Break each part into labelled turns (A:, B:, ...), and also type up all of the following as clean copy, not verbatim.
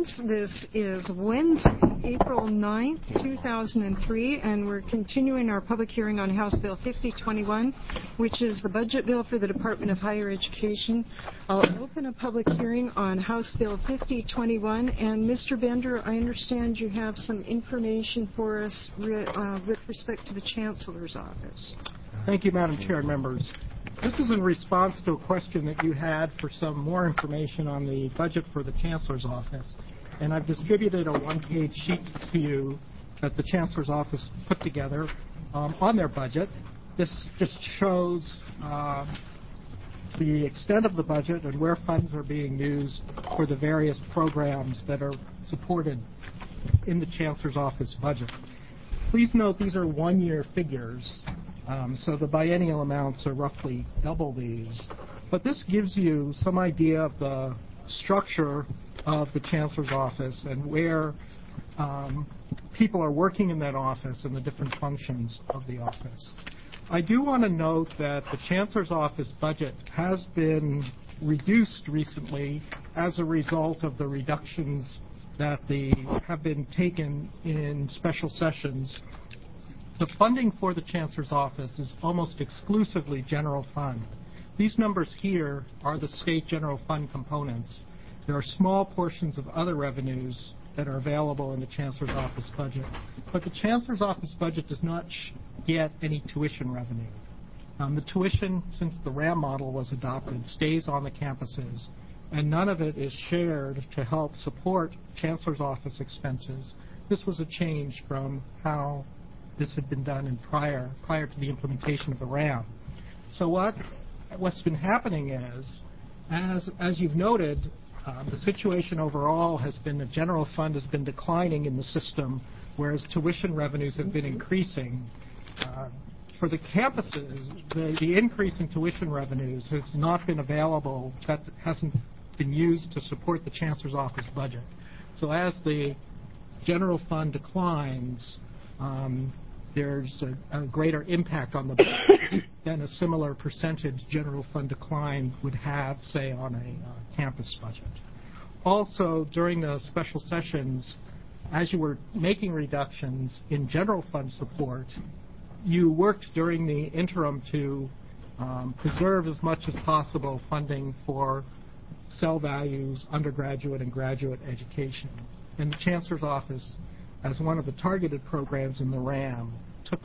A: This is Wednesday, April 9th, 2003, and we're continuing our public hearing on House Bill 5021, which is the budget bill for the Department of Higher Education. I'll open a public hearing on House Bill 5021, and Mr. Bender, I understand you have some information for us with respect to the Chancellor's office.
B: Thank you, Madam Chair and members. This is in response to a question that you had for some more information on the budget for the Chancellor's office. And I've distributed a one-page sheet to you that the Chancellor's office put together on their budget. This just shows the extent of the budget and where funds are being used for the various programs that are supported in the Chancellor's office budget. Please note these are one-year figures. So the biennial amounts are roughly double these. But this gives you some idea of the structure of the Chancellor's office and where people are working in that office and the different functions of the office. I do want to note that the Chancellor's office budget has been reduced recently as a result of the reductions that have been taken in special sessions. The funding for the Chancellor's office is almost exclusively general fund. These numbers here are the state general fund components. There are small portions of other revenues that are available in the Chancellor's office budget. But the Chancellor's office budget does not get any tuition revenue. The tuition, since the RAM model was adopted, stays on the campuses, and none of it is shared to help support Chancellor's office expenses. This was a change from how this had been done in prior to the implementation of the RAM. So what's been happening is, as you've noted, the situation overall has been the general fund has been declining in the system, whereas tuition revenues have been increasing. For the campuses, the increase in tuition revenues has not been available, that hasn't been used to support the Chancellor's office budget. So as the general fund declines, there's a greater impact on the budget than a similar percentage general fund decline would have, say, on a campus budget. Also, during the special sessions, as you were making reductions in general fund support, you worked during the interim to preserve as much as possible funding for cell values, undergraduate and graduate education. And the Chancellor's office, as one of the targeted programs in the RAM, took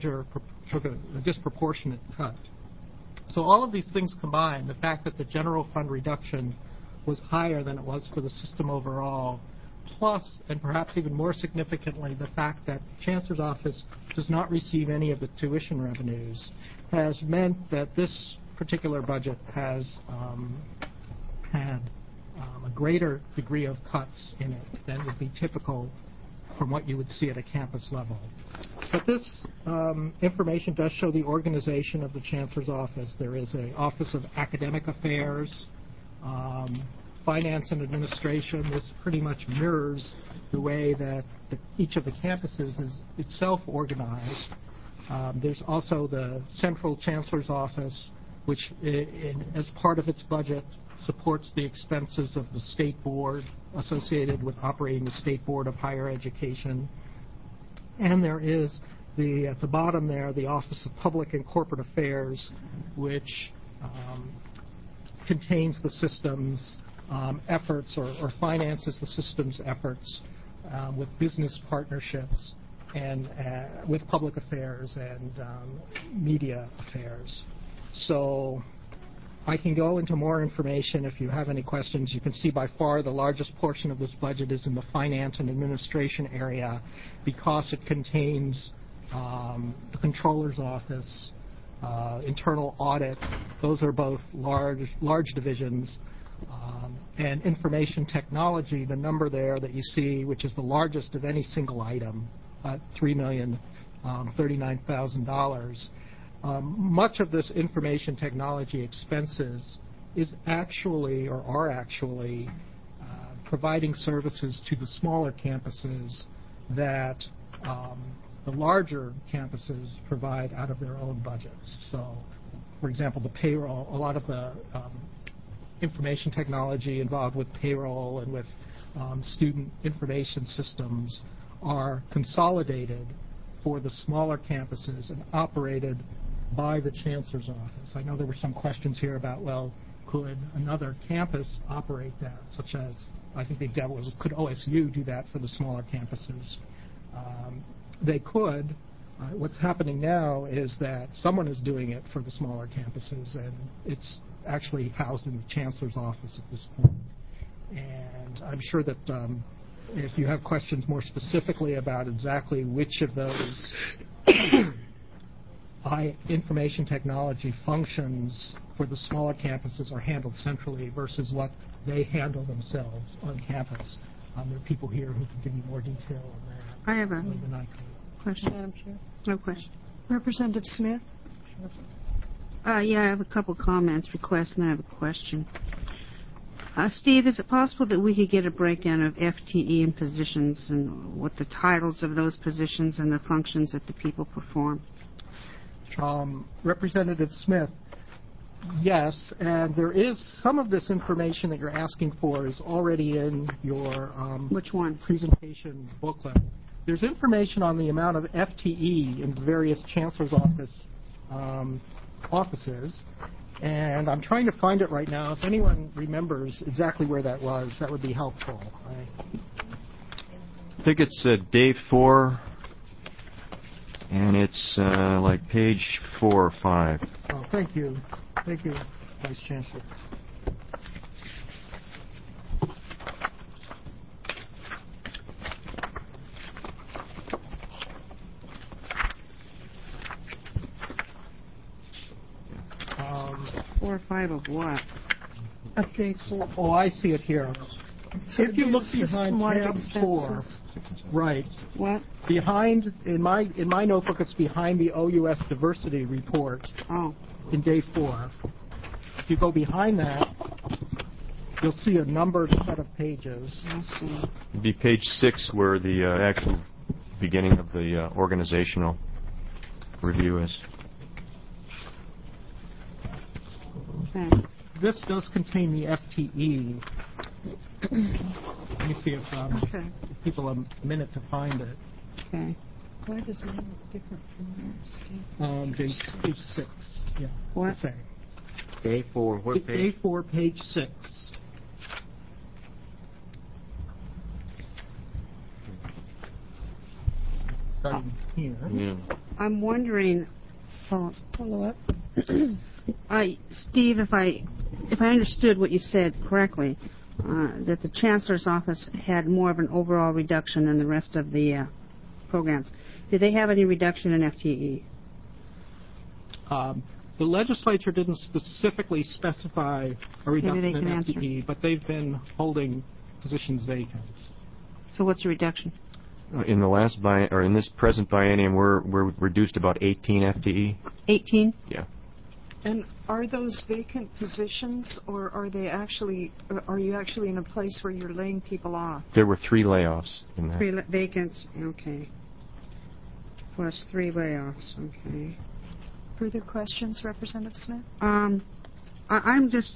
B: a disproportionate cut. So all of these things combined, the fact that the general fund reduction was higher than it was for the system overall, plus, and perhaps even more significantly, the fact that the Chancellor's office does not receive any of the tuition revenues, has meant that this particular budget has had a greater degree of cuts in it than would be typical from what you would see at a campus level. But this information does show the organization of the Chancellor's office. There is an Office of Academic Affairs, Finance and Administration. This pretty much mirrors the way that each of the campuses is itself organized. There's also the Central Chancellor's Office, which as part of its budget supports the expenses of the State Board associated with operating the State Board of Higher Education. And there is, at the bottom there, the Office of Public and Corporate Affairs, which contains the system's efforts or finances the system's efforts with business partnerships and with public affairs and media affairs. So I can go into more information if you have any questions. You can see by far the largest portion of this budget is in the finance and administration area because it contains the Controller's Office, internal audit. Those are both large divisions. And information technology, the number there that you see, which is the largest of any single item, $3,039,000. Much of this information technology expenses is actually or are actually providing services to the smaller campuses that the larger campuses provide out of their own budgets. So, for example, the payroll, a lot of the information technology involved with payroll and with student information systems are consolidated for the smaller campuses and operated by the Chancellor's office. I know there were some questions here about, well, could another campus operate that, such as, I think the example was, could OSU do that for the smaller campuses? They could. What's happening now is that someone is doing it for the smaller campuses, and it's actually housed in the Chancellor's office at this point. And I'm sure that if you have questions more specifically about exactly which of those information technology functions for the smaller campuses are handled centrally versus what they handle themselves on campus, there are people here who can give you more detail on that.
C: I have a
B: than I could.
C: question.
A: Madam Chair.
C: No question.
A: Representative Smith?
C: Yeah, I have a couple comments, requests, and I have a question. Steve, is it possible that we could get a breakdown of FTE and positions and what the titles of those positions and the functions that the people perform?
B: Representative Smith, yes, and there is some of this information that you're asking for is already in your
C: Which one?
B: presentation booklet. There's information on the amount of FTE in various Chancellor's offices, and I'm trying to find it right now. If anyone remembers exactly where that was, that would be helpful.
D: I think it's day 4, and it's like page 4 or 5.
B: Oh, thank you. Thank you, Vice Chancellor.
C: Four or five of what?
A: Update 4.
B: Oh, I see it here.
A: So
B: If you look behind
A: system-wide
B: tab 4,
A: expenses.
B: right,
C: What?
B: behind, in my notebook, it's behind the OUS diversity report
C: Oh.
B: in day 4. If you go behind that, you'll see a numbered set of pages.
C: I see.
D: It'd be page 6 where the actual beginning of the organizational review is.
C: Okay.
B: This does contain the FTE. Let me see if
C: Okay.
B: give people a minute to find it.
C: Okay.
A: Why does it look different from yours, Steve?
B: Page 6. Yeah.
C: What?
B: The same.
E: Day 4, what
B: Day
E: page?
B: 4, page 6. Starting here.
E: Yeah.
C: I'm wondering,
A: Follow up.
C: Steve, if I understood what you said correctly, that the Chancellor's office had more of an overall reduction than the rest of the programs. Did they have any reduction in FTE?
B: The legislature didn't specifically specify a reduction
C: they
B: in
C: can answer.
B: FTE, but they've been holding positions vacant.
C: So what's the reduction?
D: In the last in this present biennium, we're reduced about 18 FTE.
C: 18?
D: Yeah.
A: And are those vacant positions, or are you actually in a place where you're laying people off?
D: There were 3 layoffs in that.
C: 3 vacants, okay. Plus 3 layoffs, okay.
A: Further questions, Representative Smith?
C: I'm just,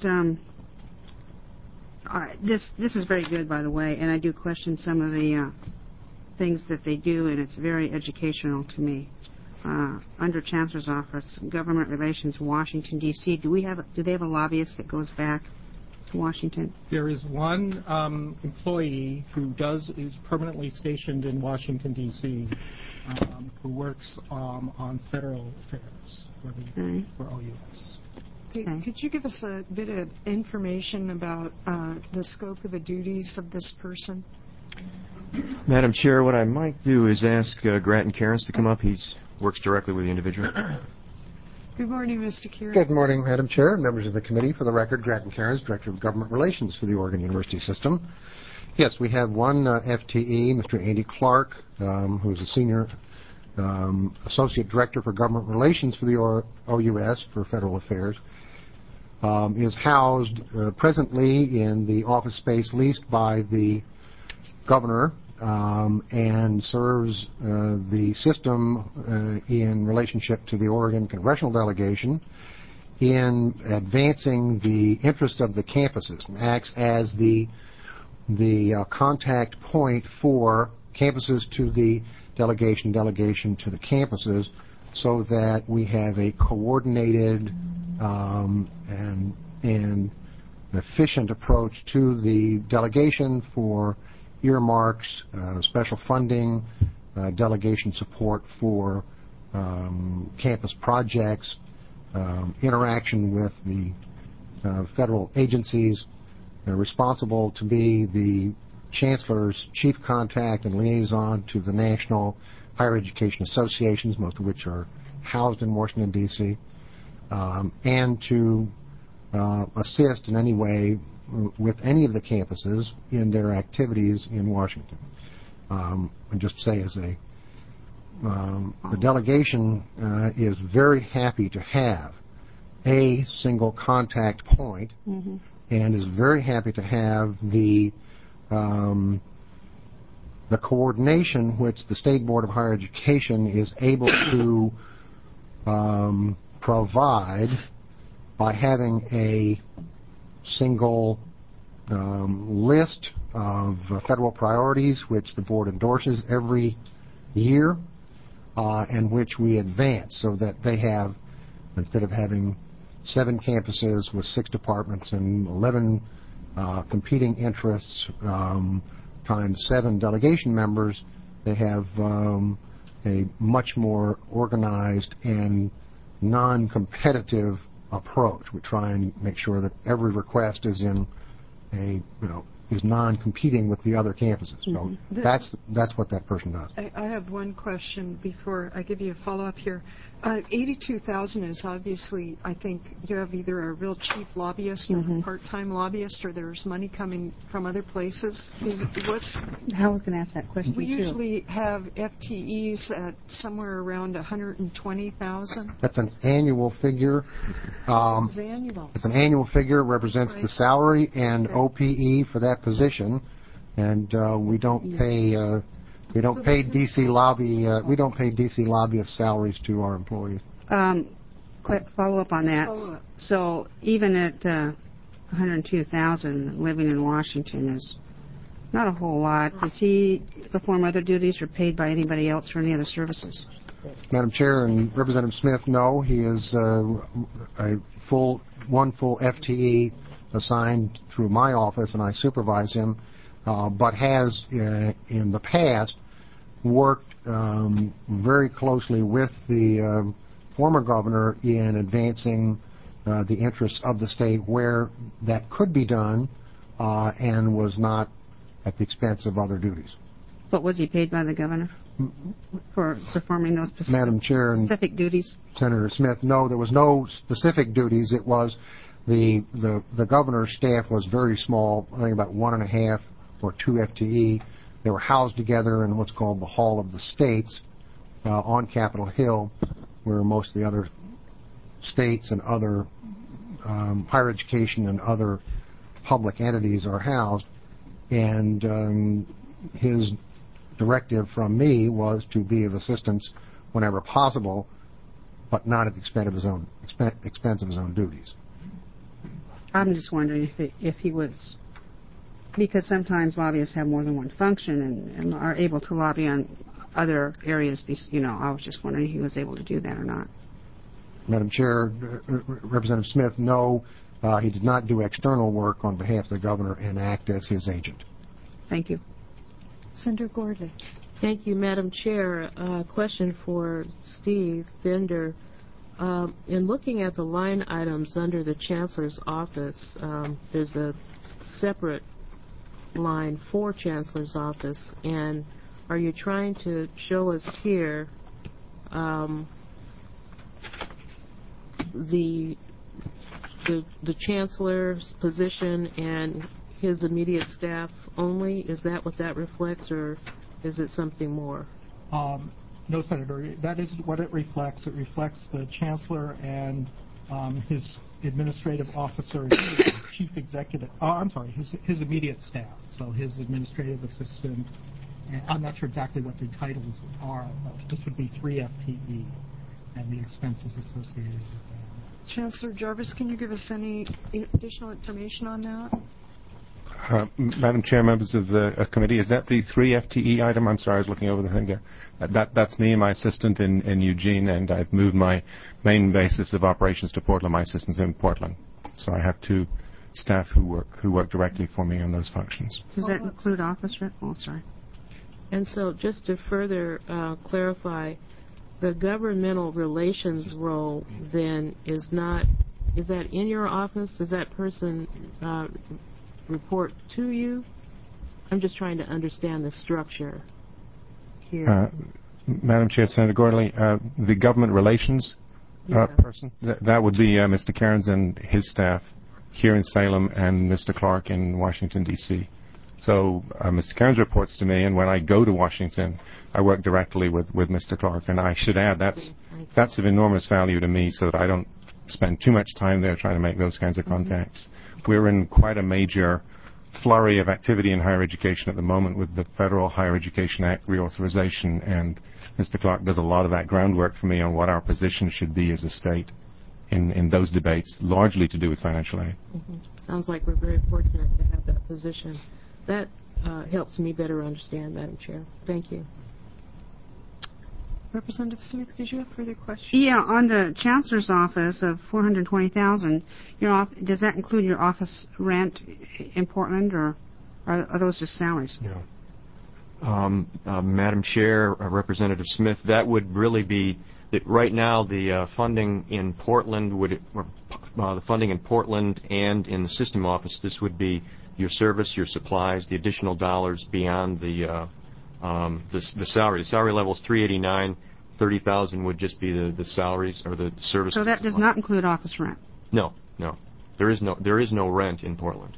C: this is very good, by the way, and I do question some of the things that they do, and it's very educational to me. Under Chancellor's Office, Government Relations, Washington, D.C., do they have a lobbyist that goes back to Washington?
B: There is one employee who is permanently stationed in Washington, D.C., who works on federal affairs for OUS.
C: Okay.
A: Could you give us a bit of information about the scope of the duties of this person?
D: Madam Chair, what I might do is ask Grattan Cairns to come up. He works directly with the individual.
A: Good morning, Mr. Kieran.
E: Good morning, Madam Chair, members of the committee. For the record, Grattan Cairns, Director of Government Relations for the Oregon University System. Yes, we have one FTE, Mr. Andy Clark, who's a Senior Associate Director for Government Relations for the OUS for Federal Affairs, is housed presently in the office space leased by the Governor and serves the system in relationship to the Oregon Congressional Delegation in advancing the interest of the campuses, acts as the the contact point for campuses to the delegation, delegation to the campuses, so that we have a coordinated and efficient approach to the delegation for earmarks, special funding, delegation support for campus projects, interaction with the federal agencies, responsible to be the Chancellor's chief contact and liaison to the national higher education associations, most of which are housed in Washington, D.C., and to assist in any way with any of the campuses in their activities in Washington. And just say the delegation is very happy to have a single contact point, and is very happy to have the coordination which the State Board of Higher Education is able to provide by having a single list of federal priorities which the board endorses every year, and which we advance, so that they have, instead of having 7 campuses with 6 departments and 11 competing interests times 7 delegation members, they have a much more organized and non-competitive approach. We try and make sure that every request is in is non-competing with the other campuses. So that's what that person does.
A: I have one question before I give you a follow-up here. $82,000 is obviously, I think, you have either a real cheap lobbyist or a part-time lobbyist, or there's money coming from other places.
C: I was going to ask that question,
A: We
C: too.
A: usually have FTEs at somewhere around $120,000.
E: That's an annual figure.
A: This is annual.
E: It's an annual figure. It represents the salary and OPE for that position, and we don't pay DC lobbyist salaries to our employees.
C: Quick follow-up on that.
A: Follow-up.
C: So even at $102,000, living in Washington is not a whole lot. Does he perform other duties or paid by anybody else for any other services?
E: Madam Chair and Representative Smith, no, he is one full FTE assigned through my office, and I supervise him, but has in the past worked very closely with the former governor in advancing the interests of the state where that could be done and was not at the expense of other duties.
C: But was he paid by the governor for performing those
E: Madam Chair and
C: specific duties?
E: Senator Smith, no, there was no specific duties. It was the governor's staff was very small, I think about 1.5 or 2 FTE. They were housed together in what's called the Hall of the States on Capitol Hill, where most of the other states and other higher education and other public entities are housed. And his directive from me was to be of assistance whenever possible, but not at the expense of his own duties.
C: I'm just wondering if he was, because sometimes lobbyists have more than one function and are able to lobby on other areas. I was just wondering if he was able to do that or not.
E: Madam Chair, Representative Smith, no, he did not do external work on behalf of the governor and act as his agent.
C: Thank you.
A: Senator Gordley.
F: Thank you, Madam Chair. Question for Steve Bender. In looking at the line items under the Chancellor's office, there's a separate line for Chancellor's office, and are you trying to show us here the Chancellor's position and his immediate staff only? Is that what that reflects, or is it something more?
B: No, Senator. That is what it reflects. It reflects the Chancellor and his administrative officer, and chief executive. His immediate staff. So his administrative assistant. And I'm not sure exactly what the titles are, but this would be 3 FTE, and the expenses associated with that.
A: Chancellor Jarvis, can you give us any additional information on that?
G: Madam Chair, members of the committee, is that the 3 FTE item? I'm sorry, I was looking over the thing there. That's me and my assistant in Eugene, and I've moved my main basis of operations to Portland. My assistant's in Portland. So I have 2 staff who work directly for me on those functions.
C: Does that include office rent? Oh, sorry.
F: And so just to further clarify, the governmental relations role then is that in your office? Does that person report to you? I'm just trying to understand the structure here.
G: Madam Chair, Senator Gordley, the government relations person, that would be Mr. Cairns and his staff here in Salem and Mr. Clark in Washington, D.C. So Mr. Cairns reports to me, and when I go to Washington, I work directly with Mr. Clark. And I should add, that's of enormous value to me so that I don't spend too much time there trying to make those kinds of contacts. We're in quite a major flurry of activity in higher education at the moment with the Federal Higher Education Act reauthorization, and Mr. Clark does a lot of that groundwork for me on what our position should be as a state in those debates, largely to do with financial aid.
F: Sounds like we're very fortunate to have that position. That helps me better understand, Madam Chair. Thank you.
A: Representative Smith, did you have further questions?
C: Yeah, on the Chancellor's office of $420,000, does that include your office rent in Portland, or are those just salaries?
D: No. Madam Chair, Representative Smith, that would really be right now the funding in Portland the funding in Portland and in the system office. This would be your service, your supplies, the additional dollars beyond the salary. The salary level is $389. $30,000 would just be the salaries or the services.
C: So that does not include office rent.
D: No. There is no rent in Portland.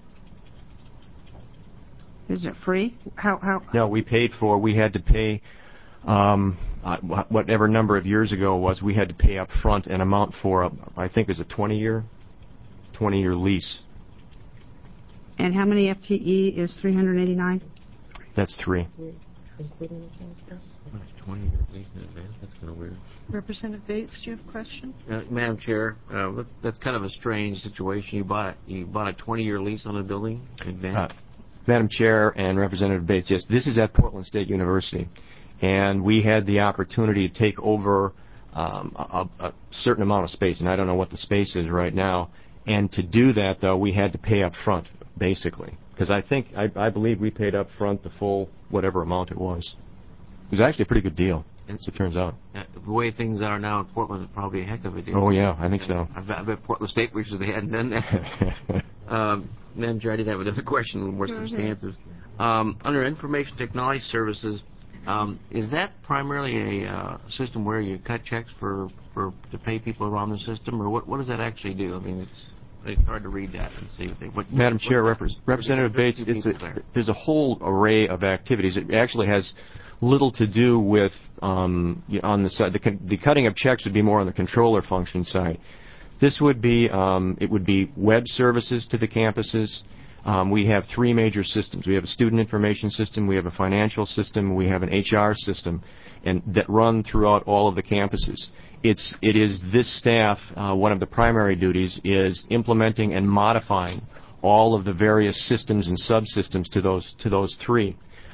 C: Is it free? How?
D: No, we had to pay whatever number of years ago it was. We had to pay up front an amount for I think it was a 20-year lease.
C: And how many FTE is 389?
D: That's 3.
F: Is there any chance?
H: 20-year lease in advance? That's kind of weird.
A: Representative Bates, do you have a question?
H: Madam Chair, that's kind of a strange situation. You bought a 20-year lease on a building in advance?
D: Madam Chair and Representative Bates, yes, this is at Portland State University, and we had the opportunity to take over a certain amount of space, and I don't know what the space is right now. And to do that, though, we had to pay up front, basically, because I believe we paid up front the full whatever amount it was. It was actually a pretty good deal, as it turns out.
H: The way things are now in Portland is probably a heck of a deal.
D: Oh, yeah, I think so.
H: I bet Portland State wishes they hadn't done that. Madam Chair, I did have another question, a little more substantive. Under Information Technology Services, is that primarily a system where you cut checks to pay people around the system, or what does that actually do? I mean, it's hard to read that and see what.
D: Madam Chair, Representative Bates, there's a whole array of activities. It actually has little to do with on the side. The cutting of checks would be more on the controller function side. This would be it would be web services to the campuses. We have 3 major systems. We have a student information system, we have a financial system, we have an HR system, and that run throughout all of the campuses. It is this staff, one of the primary duties is implementing and modifying all of the various systems and subsystems to those 3.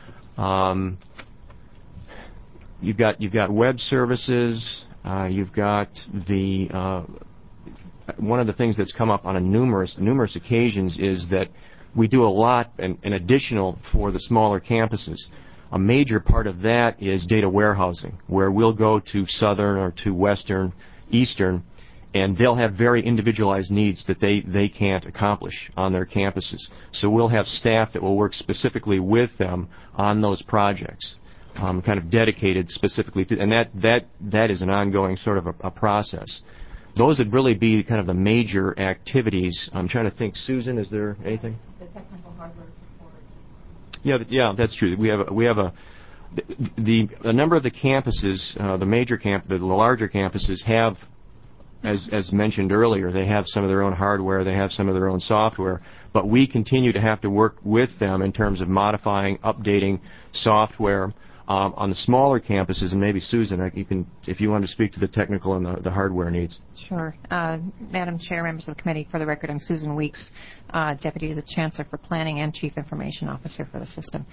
D: You've got web services. You've got the one of the things that's come up on numerous occasions is that we do a lot and additional for the smaller campuses. A major part of that is data warehousing, where we'll go to Southern or to Western, Eastern, and they'll have very individualized needs that they can't accomplish on their campuses. So we'll have staff that will work specifically with them on those projects, kind of dedicated specifically to, and that is an ongoing sort of a process. Those would really be kind of the major activities. I'm trying to think. Susan, is there anything?
I: The technical hardware support.
D: Yeah, that's true. We have a number of the campuses, the larger campuses have, as mentioned earlier, they have some of their own hardware, they have some of their own software, but we continue to have to work with them in terms of modifying, updating software. On the smaller campuses, and maybe Susan, you can, if you want to speak to the technical and the hardware needs.
J: Sure. Madam Chair, members of the committee, for the record, I'm Susan Weeks, Deputy to the Chancellor for Planning and Chief Information Officer for the system.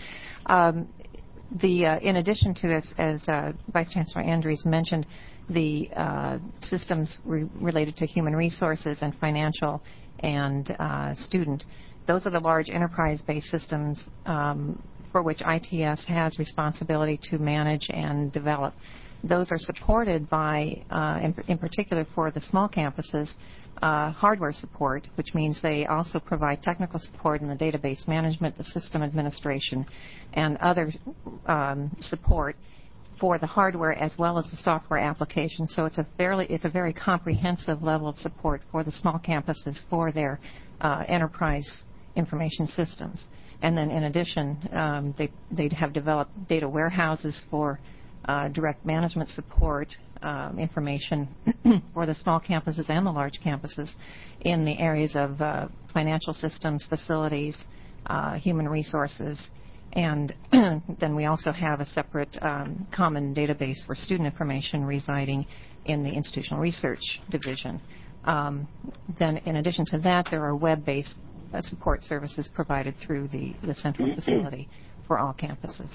J: In addition to this, as Vice Chancellor Andrews mentioned, the systems related to human resources and financial and student, those are the large enterprise-based systems for which ITS has responsibility to manage and develop. Those are supported by, in particular for the small campuses, hardware support, which means they also provide technical support in the database management, the system administration, and other support for the hardware as well as the software application. So it's a very comprehensive level of support for the small campuses for their enterprise information systems. And then in addition, they have developed data warehouses for direct management support, information for the small campuses and the large campuses in the areas of financial systems, facilities, human resources, and then we also have a separate common database for student information residing in the institutional research division. Then in addition to that, there are web-based support services provided through the central facility for all campuses.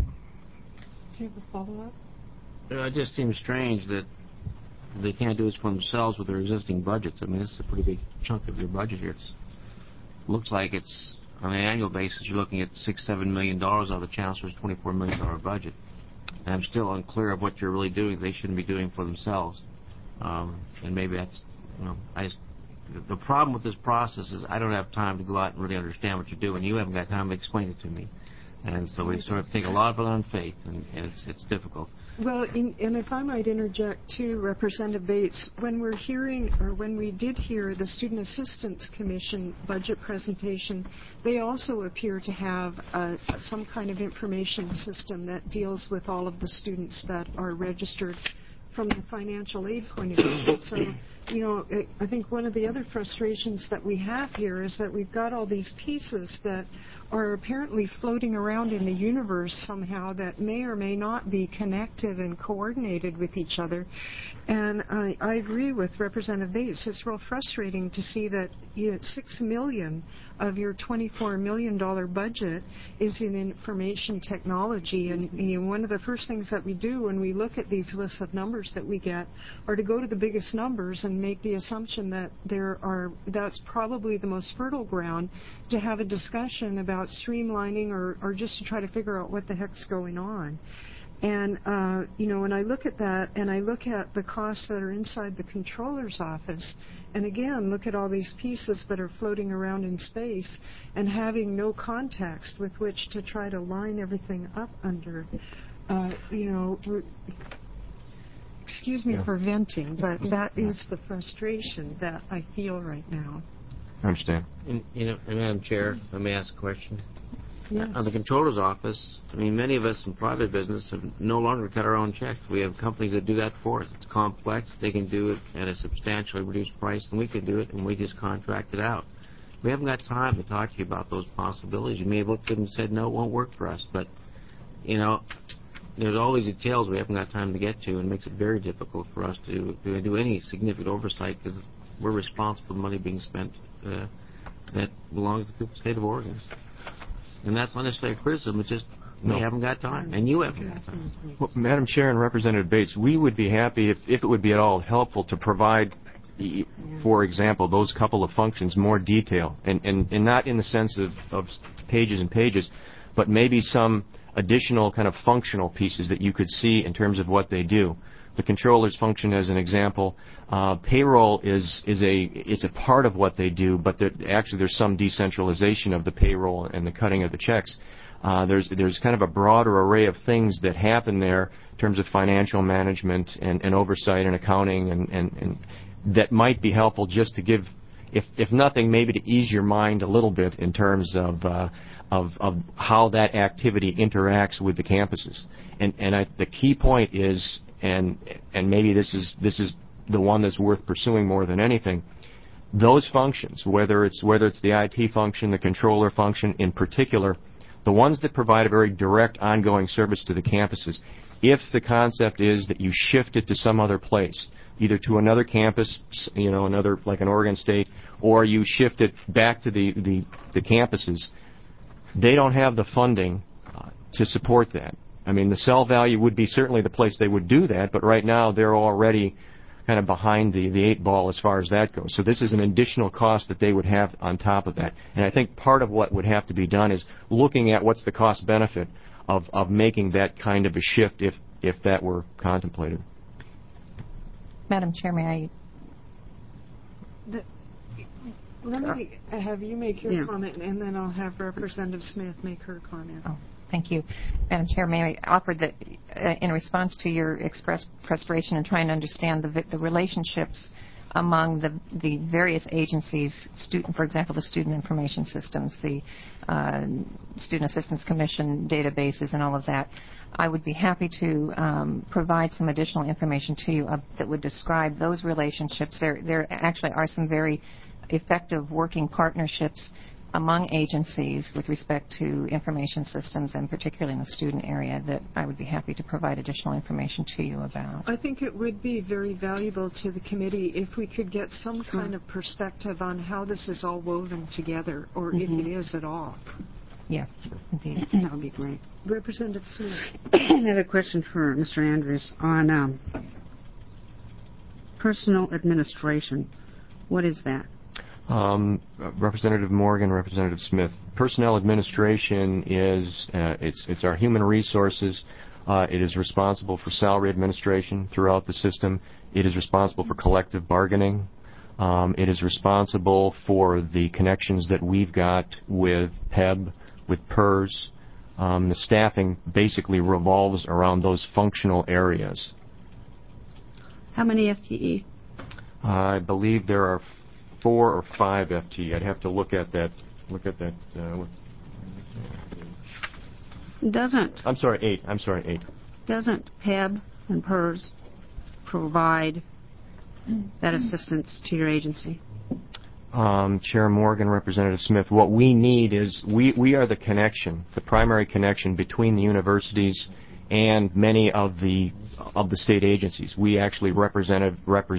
A: Do you have a follow-up?
H: It just seems strange that they can't do this for themselves with their existing budgets. I mean, this is a pretty big chunk of your budget here. It looks like it's, on an annual basis, you're looking at $6-7 million out of the Chancellor's $24 million budget. And I'm still unclear of what you're really doing. They shouldn't be doing for themselves. And maybe that's, the problem with this process is I don't have time to go out and really understand what you're doing. You haven't got time to explain it to me. And so we sort of take a lot of it on faith, and it's difficult.
A: Well, and if I might interject too, Representative Bates, when we're hearing, or when we did hear the Student Assistance Commission budget presentation, they also appear to have some kind of information system that deals with all of the students that are registered from the financial aid point of view. So, I think one of the other frustrations that we have here is that we've got all these pieces that are apparently floating around in the universe somehow that may or may not be connected and coordinated with each other. And I agree with Representative Bates. It's real frustrating to see that $6 million of your $24 million budget is in information technology. And one of the first things that we do when we look at these lists of numbers that we get are to go to the biggest numbers and make the assumption that that's probably the most fertile ground to have a discussion about streamlining or just to try to figure out what the heck's going on. And, when I look at that and I look at the costs that are inside the controller's office, and again, look at all these pieces that are floating around in space and having no context with which to try to line everything up under, excuse me for venting, but that is the frustration that I feel right now.
D: I understand.
H: And, Madam Chair, let me ask a question.
A: Yes.
H: On the controller's office, many of us in private business have no longer cut our own checks. We have companies that do that for us. It's complex. They can do it at a substantially reduced price, and we can do it, and we just contract it out. We haven't got time to talk to you about those possibilities. You may have looked at them and said, no, it won't work for us. But, there's all these details we haven't got time to get to, and it makes it very difficult for us to do any significant oversight because we're responsible for the money being spent that belongs to the state of Oregon. And that's not necessarily a criticism, it's just we haven't got time, and you haven't got time.
D: Well, Madam Chair and Representative Bates, we would be happy if it would be at all helpful to provide, for example, those couple of functions more detail, and not in the sense of pages and pages, but maybe some additional kind of functional pieces that you could see in terms of what they do. The controller's function, as an example, payroll it's a part of what they do, but there's some decentralization of the payroll and the cutting of the checks. There's kind of a broader array of things that happen there in terms of financial management and oversight and accounting and that might be helpful just to give, if nothing, maybe to ease your mind a little bit in terms of how that activity interacts with the campuses. And the key point is, and maybe this is the one that's worth pursuing more than anything, those functions, whether it's the IT function, the controller function in particular, The ones that provide a very direct, ongoing service to the campuses, if the concept is that you shift it to some other place, either to another campus, another like an Oregon State, or you shift it back to the campuses, they don't have the funding to support that. I mean, the cell value would be certainly the place they would do that, but right now they're already kind of behind the eight ball as far as that goes. So this is an additional cost that they would have on top of that. And I think part of what would have to be done is looking at what's the cost benefit of making that kind of a shift if that were contemplated.
J: Madam Chair, may I?
A: Let me have you make your comment, and then I'll have Representative Smith make her comment.
J: Oh, thank you. Madam Chair, may I offer that in response to your expressed frustration in trying to understand the relationships among the various agencies, for example, the student information systems, the Student Assistance Commission databases and all of that, I would be happy to provide some additional information to you that would describe those relationships. There actually are some very effective working partnerships among agencies with respect to information systems, and particularly in the student area, that I would be happy to provide additional information to you about.
A: I think it would be very valuable to the committee if we could get some kind of perspective on how this is all woven together, or if it is at all.
J: Yes, indeed.
C: That would be great.
A: Representative Smith.
C: Another question for Mr. Andrews on personal administration. What is that?
D: Representative Morgan, Representative Smith. Personnel administration is it's our human resources. It is responsible for salary administration throughout the system. It is responsible for collective bargaining. It is responsible for the connections that we've got with PEB, with PERS. The staffing basically revolves around those functional areas.
C: How many FTE?
D: I believe there are 4 or 5 FTE. I'd have to look at that. I'm sorry, 8.
C: Doesn't PEB and PERS provide that assistance to your agency?
D: Chair Morgan, Representative Smith, what we need is we are the connection, the primary connection between the universities and many of the state agencies. We actually represent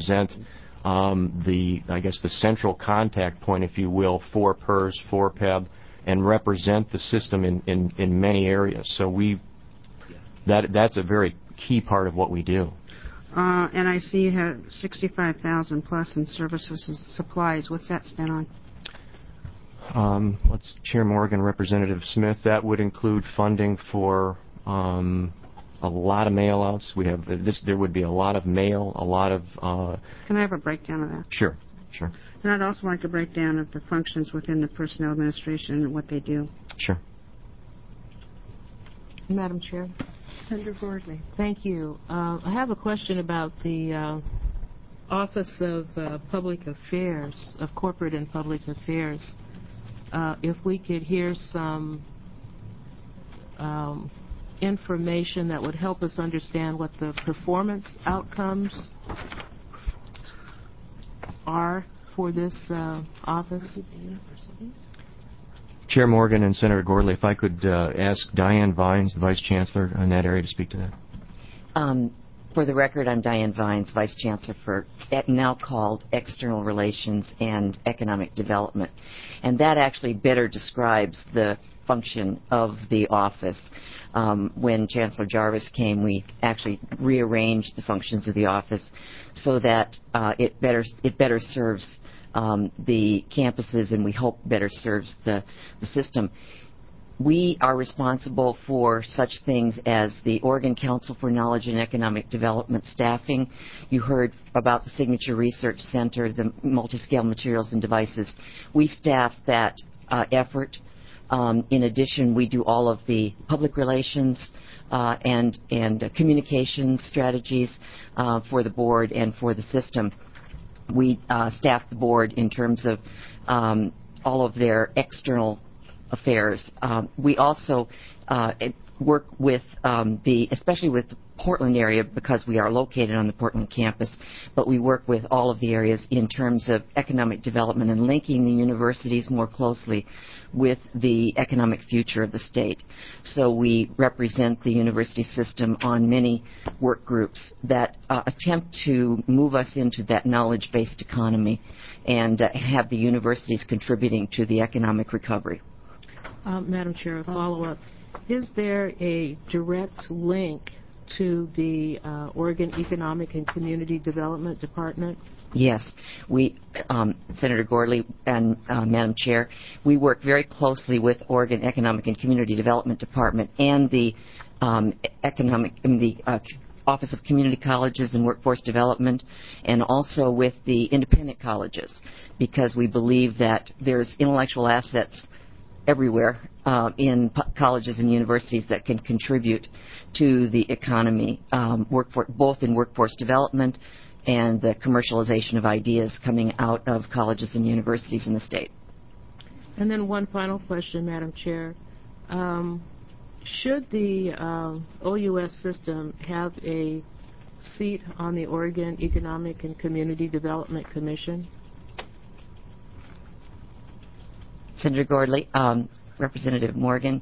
D: the central contact point, if you will, for PERS, for PEB, and represent the system in many areas. So that's a very key part of what we do.
C: And I see you have $65,000 plus in services and supplies. What's that spent on?
D: Chair Morgan, Representative Smith, that would include funding for a lot of mail-outs. There would be a lot of mail, a lot of...
C: Can I have a breakdown of that?
D: Sure.
C: And I'd also like a breakdown of the functions within the personnel administration and what they do.
D: Sure.
A: Madam Chair.
F: Senator Gordley. Thank you. I have a question about the Office of Public Affairs, of Corporate and Public Affairs. If we could hear some information that would help us understand what the performance outcomes are for this office.
D: Chair Morgan and Senator Gordley, if I could ask Diane Vines, the Vice Chancellor in that area, to speak to that.
K: For the record, I'm Diane Vines, Vice Chancellor for now called External Relations and Economic Development. And that actually better describes the function of the office. When Chancellor Jarvis came, we actually rearranged the functions of the office so that it better serves the campuses, and we hope better serves the system. We are responsible for such things as the Oregon Council for Knowledge and Economic Development staffing. You heard about the Signature Research Center, the multi-scale materials and devices. We staff that effort. In addition, we do all of the public relations and communications strategies for the board and for the system. We staff the board in terms of all of their external affairs. We also, work with especially with the Portland area because we are located on the Portland campus, but we work with all of the areas in terms of economic development and linking the universities more closely with the economic future of the state. So we represent the university system on many work groups that attempt to move us into that knowledge-based economy and have the universities contributing to the economic recovery.
F: Madam Chair, a follow-up. Is there a direct link to the Oregon Economic and Community Development Department?
K: Yes, Senator Gordley and Madam Chair, we work very closely with Oregon Economic and Community Development Department and the Office of Community Colleges and Workforce Development, and also with the independent colleges, because we believe that there's intellectual assets everywhere in colleges and universities that can contribute to the economy, both in workforce development and the commercialization of ideas coming out of colleges and universities in the state.
F: And then one final question, Madam Chair. Should the OUS system have a seat on the Oregon Economic and Community Development Commission?
K: Senator Gordley, Representative Morgan,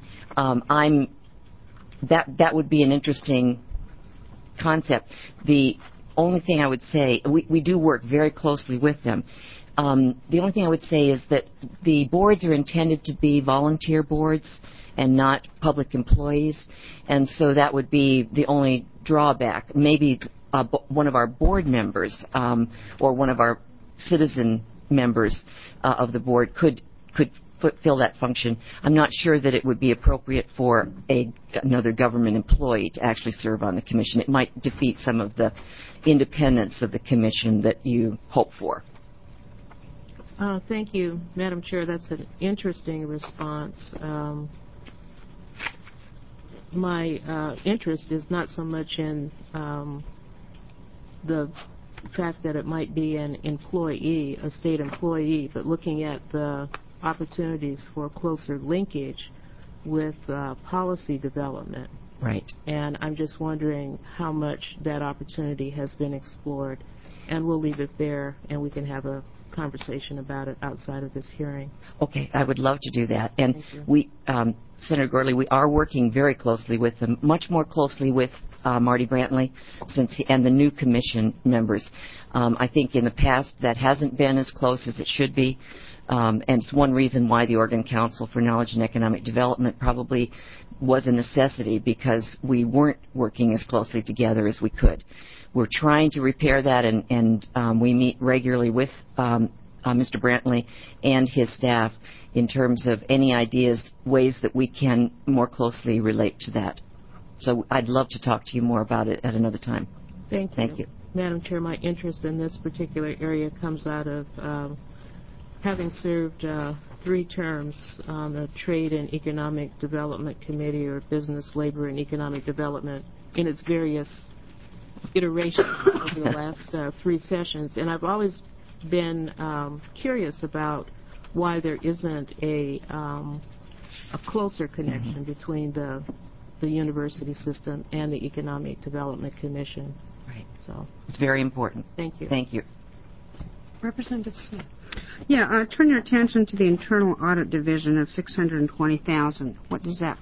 K: that would be an interesting concept. The only thing I would say, we do work very closely with them. The only thing I would say is that the boards are intended to be volunteer boards and not public employees, and so that would be the only drawback. Maybe one of our board members or one of our citizen members of the board could fill that function. I'm not sure that it would be appropriate for another government employee to actually serve on the commission. It might defeat some of the independence of the commission that you hope for.
F: Thank you, Madam Chair. That's an interesting response. My interest is not so much in the fact that it might be an employee, a state employee, but looking at the opportunities for closer linkage with policy development.
K: Right.
F: And I'm just wondering how much that opportunity has been explored. And we'll leave it there, and we can have a conversation about it outside of this hearing.
K: Okay, I would love to do that. And we, Senator Gordley, we are working very closely with them, much more closely with Marty Brantley and the new commission members. I think in the past that hasn't been as close as it should be. And it's one reason why the Oregon Council for Knowledge and Economic Development probably was a necessity, because we weren't working as closely together as we could. We're trying to repair that, and we meet regularly with Mr. Brantley and his staff in terms of any ideas, ways that we can more closely relate to that. So I'd love to talk to you more about it at another time.
F: Thank you.
K: Thank you.
F: Madam Chair, my interest in this particular area comes out of having served 3 terms on the Trade and Economic Development Committee, or Business, Labor, and Economic Development, in its various iterations over the last 3 sessions. And I've always been curious about why there isn't a closer connection between the university system and the Economic Development Commission.
K: Right.
F: So
K: it's very important.
F: Thank you.
K: Thank you.
A: Representative Smith.
C: Yeah, turn your attention to the Internal Audit Division of $620,000. What does that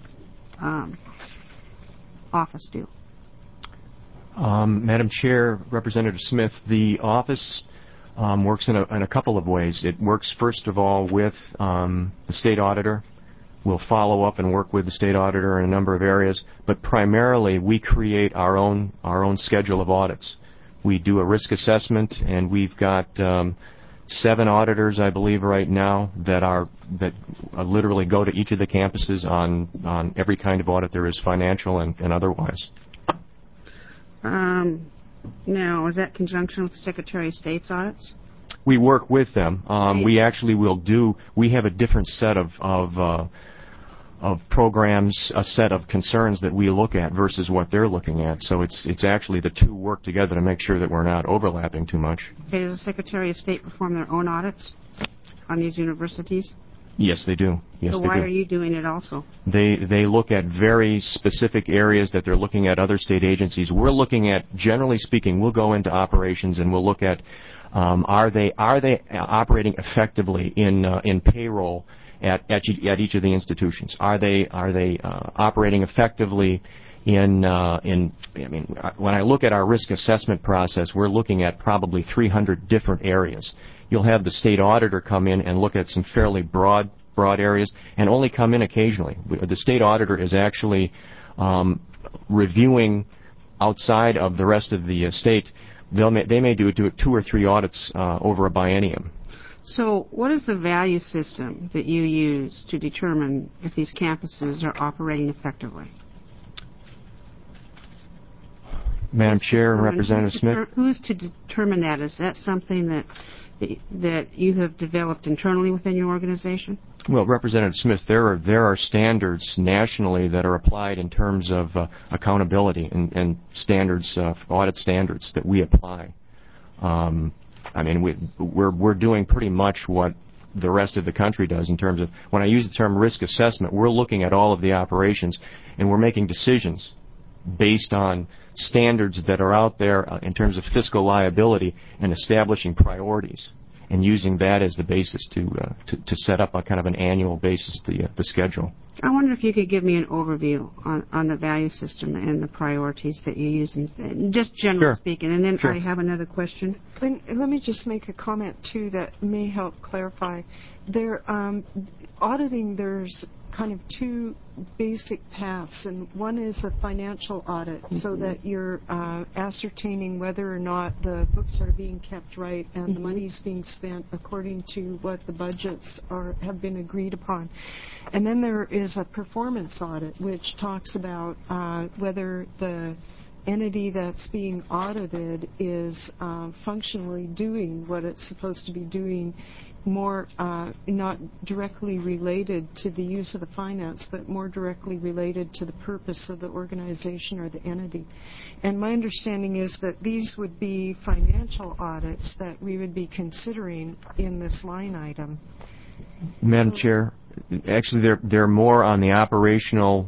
C: office do?
D: Madam Chair, Representative Smith, the office works in a couple of ways. It works, first of all, with the state auditor. We'll follow up and work with the state auditor in a number of areas, but primarily we create our own schedule of audits. We do a risk assessment, and we've got 7 auditors, I believe, right now that literally go to each of the campuses on every kind of audit there is, financial and otherwise.
C: Now, is that conjunction with the Secretary of State's audits?
D: We work with them. We actually we have a different set of programs, a set of concerns that we look at versus what they're looking at. So it's actually the 2 work together to make sure that we're not overlapping too much.
C: Okay, does the Secretary of State perform their own audits on these universities?
D: Yes, they do. Yes,
C: So
D: they
C: why
D: do.
C: are you doing it also?
D: They look at very specific areas that they're looking at other state agencies. We're looking at, generally speaking, we'll go into operations and we'll look at are they operating effectively in payroll at each of the institutions? Are they operating effectively in when I look at our risk assessment process, we're looking at probably 300 different areas. You'll have the state auditor come in and look at some fairly broad areas and only come in occasionally. The state auditor is actually reviewing outside of the rest of the state. They may do 2 or 3 audits over a biennium.
C: So what is the value system that you use to determine if these campuses are operating effectively?
D: Madam Chair and Representative Smith?
C: Who's to determine that? Is that something that you have developed internally within your organization?
D: Well, Representative Smith, there are standards nationally that are applied in terms of accountability and standards, audit standards that we apply. We're doing pretty much what the rest of the country does in terms of, when I use the term risk assessment, we're looking at all of the operations and we're making decisions based on standards that are out there in terms of fiscal liability and establishing priorities and using that as the basis to set up a kind of an annual basis the schedule.
C: I wonder if you could give me an overview on the value system and the priorities that you use, just generally speaking. And then I have another question.
A: Let me just make a comment, too, that may help clarify. Auditing, there's kind of 2 basic paths, and one is a financial audit, so that you're ascertaining whether or not the books are being kept right and the money's being spent according to what the budgets have been agreed upon. And then there is a performance audit, which talks about whether the entity that's being audited is functionally doing what it's supposed to be doing, more not directly related to the use of the finance, but more directly related to the purpose of the organization or the entity. And my understanding is that these would be financial audits that we would be considering in this line item.
D: Madam Chair, actually they're more on the operational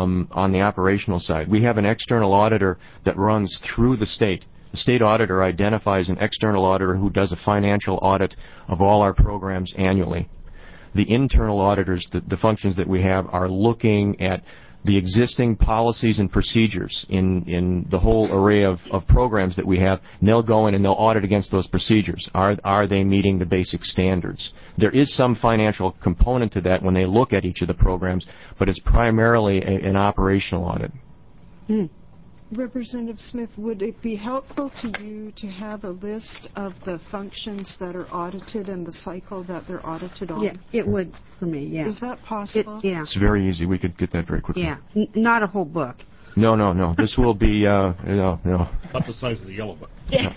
D: side. We have an external auditor that runs through the state. The state auditor identifies an external auditor who does a financial audit of all our programs annually. The internal auditors, the functions that we have, are looking at the existing policies and procedures in the whole array of programs that we have, and they'll go in and they'll audit against those procedures. Are they meeting the basic standards? There is some financial component to that when they look at each of the programs, but it's primarily an operational audit.
A: Representative Smith, would it be helpful to you to have a list of the functions that are audited and the cycle that they're audited on?
C: Yeah, it would for me, yeah.
A: Is that possible?
C: Yeah.
D: It's very easy. We could get that very quickly.
C: Yeah, not a whole book.
D: No. This will be, no.
L: About the size of the yellow book.
C: Yeah.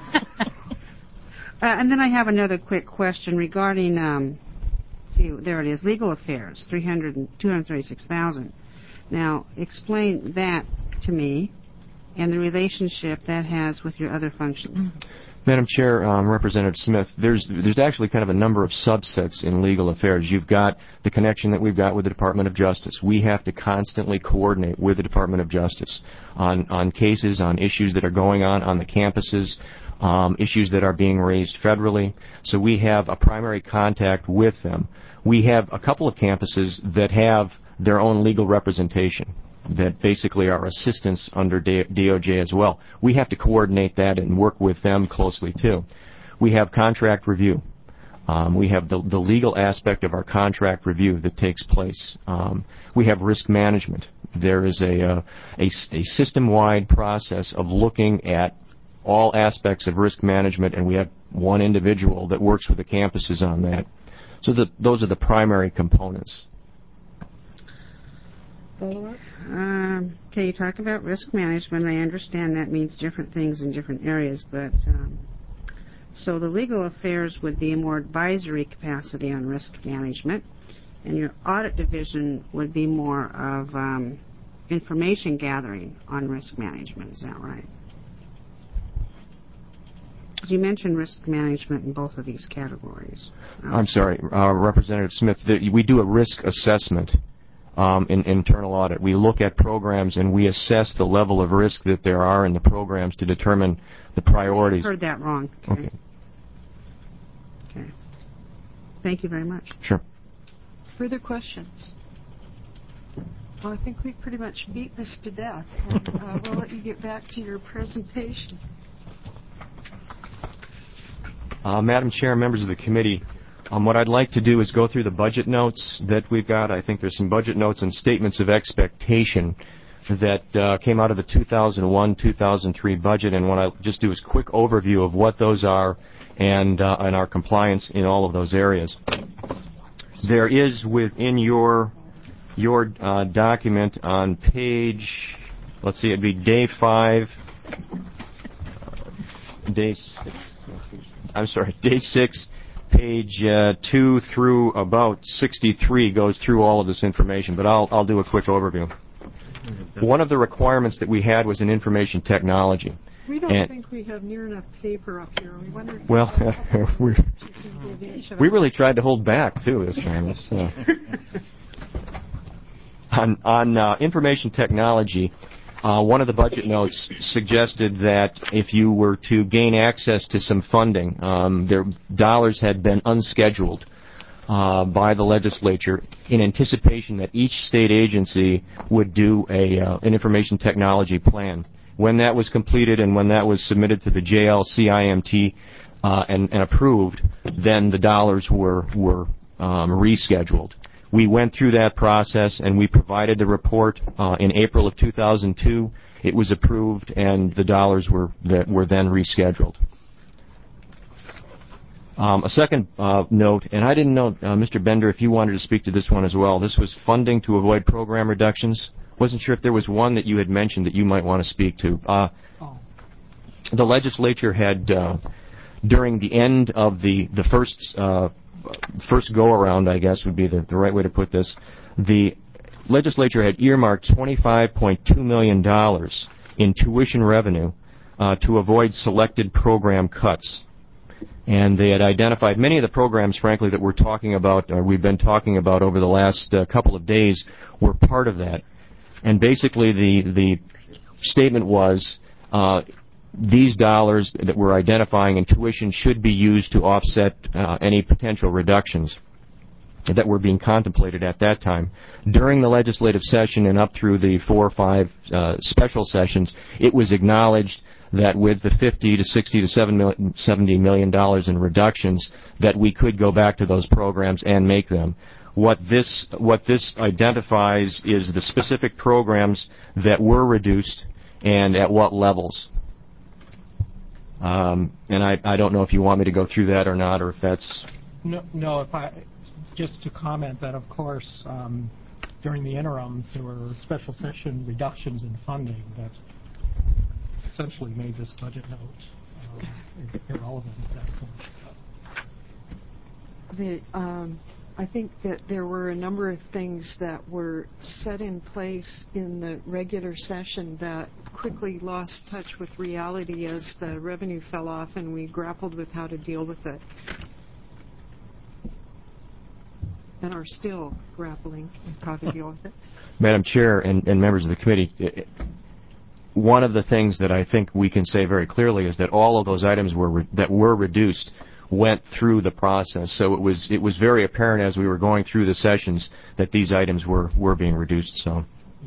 C: And then I have another quick question regarding, there it is, legal affairs, $236,000. Now, explain that to me and the relationship that has with your other functions.
D: Madam Chair, Representative Smith, there's actually kind of a number of subsets in legal affairs. You've got the connection that we've got with the Department of Justice. We have to constantly coordinate with the Department of Justice on cases, on issues that are going on the campuses, issues that are being raised federally. So we have a primary contact with them. We have a couple of campuses that have their own legal representation that basically are assistants under DOJ as well. We have to coordinate that and work with them closely too. We have contract review. We have the legal aspect of our contract review that takes place. We have risk management. There is a system-wide process of looking at all aspects of risk management, and we have one individual that works with the campuses on that. So those are the primary components.
C: Okay, you talk about risk management. I understand that means different things in different areas, but so the legal affairs would be a more advisory capacity on risk management, and your audit division would be more of information gathering on risk management. Is that right? you mentioned risk management in both of these categories.
D: I'm sorry, Representative Smith, we do a risk assessment in internal audit. We look at programs and we assess the level of risk that there are in the programs to determine the priorities.
C: I heard that wrong.
D: Okay.
C: Okay. Thank you very much.
D: Sure.
A: Further questions? Well, I think we've pretty much beat this to death. And, we'll let you get back to your presentation.
D: Madam Chair, members of the committee, what I'd like to do is go through the budget notes that we've got. I think there's some budget notes and statements of expectation that came out of the 2001-2003 budget, and what I'll just do is a quick overview of what those are and our compliance in all of those areas. There is within your document on page, let's see, it'd be day 6, page 2 through about 63 goes through all of this information, but I'll do a quick overview. One of the requirements that we had was in information technology.
A: We don't think we have near enough paper up here. We wonder if
D: we really tried to hold back, too, this time. On information technology, one of the budget notes suggested that if you were to gain access to some funding, their dollars had been unscheduled by the legislature in anticipation that each state agency would do an information technology plan. When that was completed and when that was submitted to the JLCIMT and approved, then the dollars were rescheduled. We went through that process and we provided the report in April of 2002. It was approved and the dollars were then rescheduled. A second note, and I didn't know, Mr. Bender, if you wanted to speak to this one as well. This was funding to avoid program reductions. Wasn't sure if there was one that you had mentioned that you might want to speak to. The legislature had, during the end of the first go-around, I guess would be the right way to put this, the legislature had earmarked $25.2 million in tuition revenue to avoid selected program cuts. And they had identified many of the programs, frankly, that we're talking about, or we've been talking about over the last couple of days, were part of that. And basically the statement was these dollars that we're identifying in tuition should be used to offset any potential reductions that were being contemplated at that time. During the legislative session and up through the 4 or 5 special sessions, it was acknowledged that with the $50 to $60 to $70 million in reductions, that we could go back to those programs and make them. What this identifies is the specific programs that were reduced and at what levels. And I don't know if you want me to go through that or not, or if that's...
B: No, just to comment that, of course, during the interim, there were special session reductions in funding that essentially made this budget note irrelevant at that point.
A: I think that there were a number of things that were set in place in the regular session that quickly lost touch with reality as the revenue fell off and we grappled with how to deal with it. And are still grappling with how to deal with it.
D: Madam Chair and members of the committee, one of the things that I think we can say very clearly is that all of those items that were reduced went through the process. So it was very apparent as we were going through the sessions that these items were being reduced. So.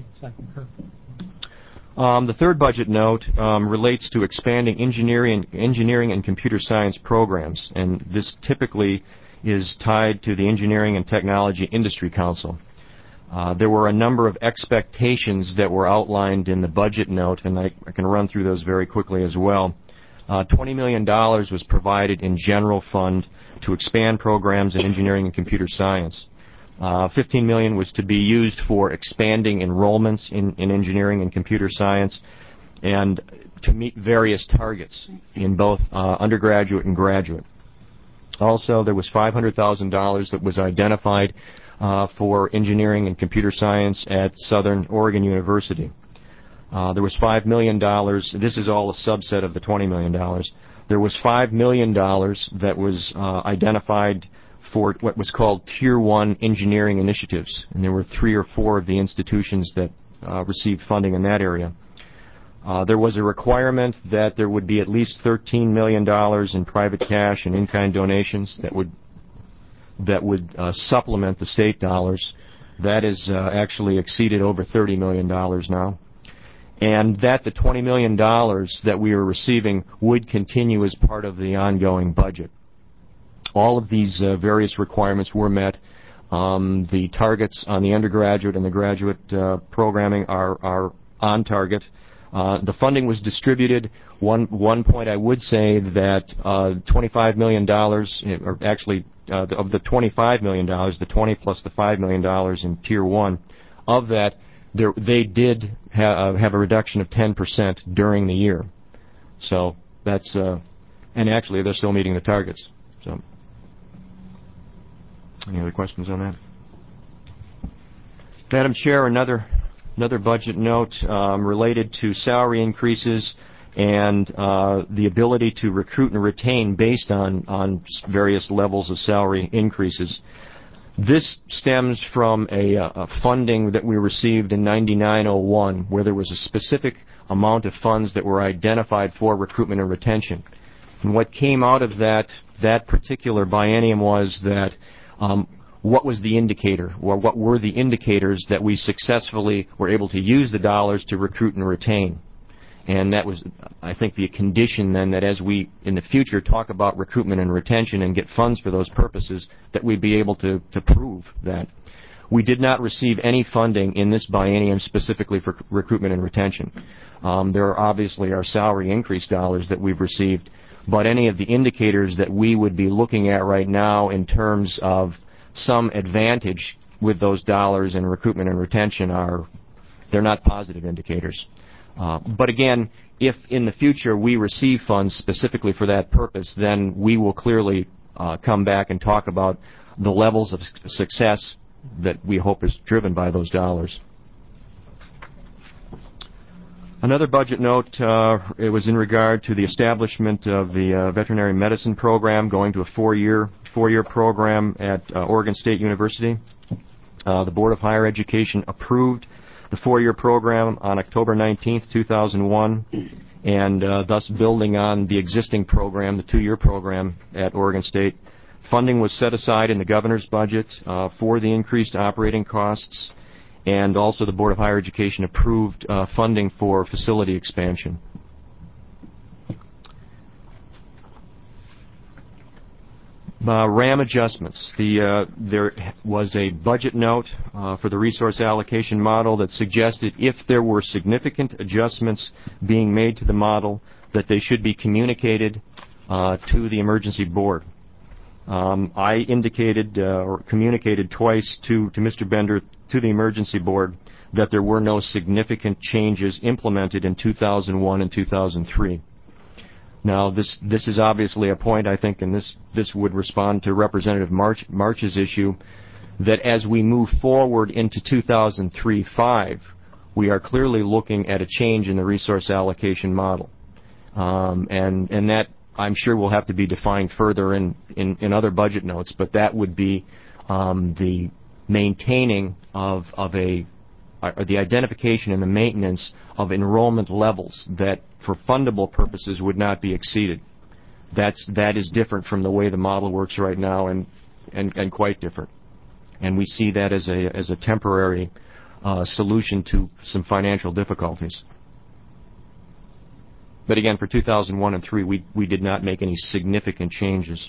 D: The third budget note relates to expanding engineering and computer science programs, and this typically is tied to the Engineering and Technology Industry Council. There were a number of expectations that were outlined in the budget note, and I can run through those very quickly as well. $20 million was provided in general fund to expand programs in engineering and computer science. $15 million was to be used for expanding enrollments in engineering and computer science and to meet various targets in both undergraduate and graduate. Also, there was $500,000 that was identified for engineering and computer science at Southern Oregon University. There was $5 million. This is all a subset of the $20 million. There was $5 million that was identified for what was called Tier 1 engineering initiatives, and there were 3 or 4 of the institutions that received funding in that area. There was a requirement that there would be at least $13 million in private cash and in-kind donations that would supplement the state dollars. That is actually exceeded over $30 million now. And that the $20 million that we were receiving would continue as part of the ongoing budget. All of these various requirements were met. The targets on the undergraduate and the graduate programming are on target. The funding was distributed. One point I would say that $25 million, or actually of the $25 million, the 20 plus the $5 million in Tier 1, of that, they did have a reduction of 10% during the year. So that's, and actually they're still meeting the targets. So, any other questions on that? Madam Chair, another budget note related to salary increases and the ability to recruit and retain based on various levels of salary increases. This stems from a funding that we received in 9901, where there was a specific amount of funds that were identified for recruitment and retention. And what came out of that particular biennium was that what was the indicator, or what were the indicators that we successfully were able to use the dollars to recruit and retain. And that was, I think, the condition then that as we, in the future, talk about recruitment and retention and get funds for those purposes, that we'd be able to prove that. We did not receive any funding in this biennium specifically for recruitment and retention. There obviously are salary increase dollars that we've received, but any of the indicators that we would be looking at right now in terms of some advantage with those dollars in recruitment and retention they're not positive indicators. But again, if in the future we receive funds specifically for that purpose, then we will clearly come back and talk about the levels of success that we hope is driven by those dollars. Another budget note, it was in regard to the establishment of the veterinary medicine program, going to a four-year program at Oregon State University. The Board of Higher Education approved the four-year program on October 19th, 2001, and thus building on the existing program, the two-year program at Oregon State. Funding was set aside in the governor's budget for the increased operating costs, and also the Board of Higher Education approved funding for facility expansion. RAM adjustments. There was a budget note for the resource allocation model that suggested if there were significant adjustments being made to the model, that they should be communicated to the emergency board. I indicated or communicated twice to Mr. Bender, to the emergency board, that there were no significant changes implemented in 2001 and 2003. Now, this is obviously a point, I think, and this would respond to Representative March's issue, that as we move forward into 2003-5, we are clearly looking at a change in the resource allocation model. And that, I'm sure, will have to be defined further in other budget notes, but that would be the maintaining of the identification and the maintenance of enrollment levels that, for fundable purposes, would not be exceeded. That is different from the way the model works right now, and quite different. And we see that as a temporary solution to some financial difficulties. But again, for 2001 and 3, we did not make any significant changes.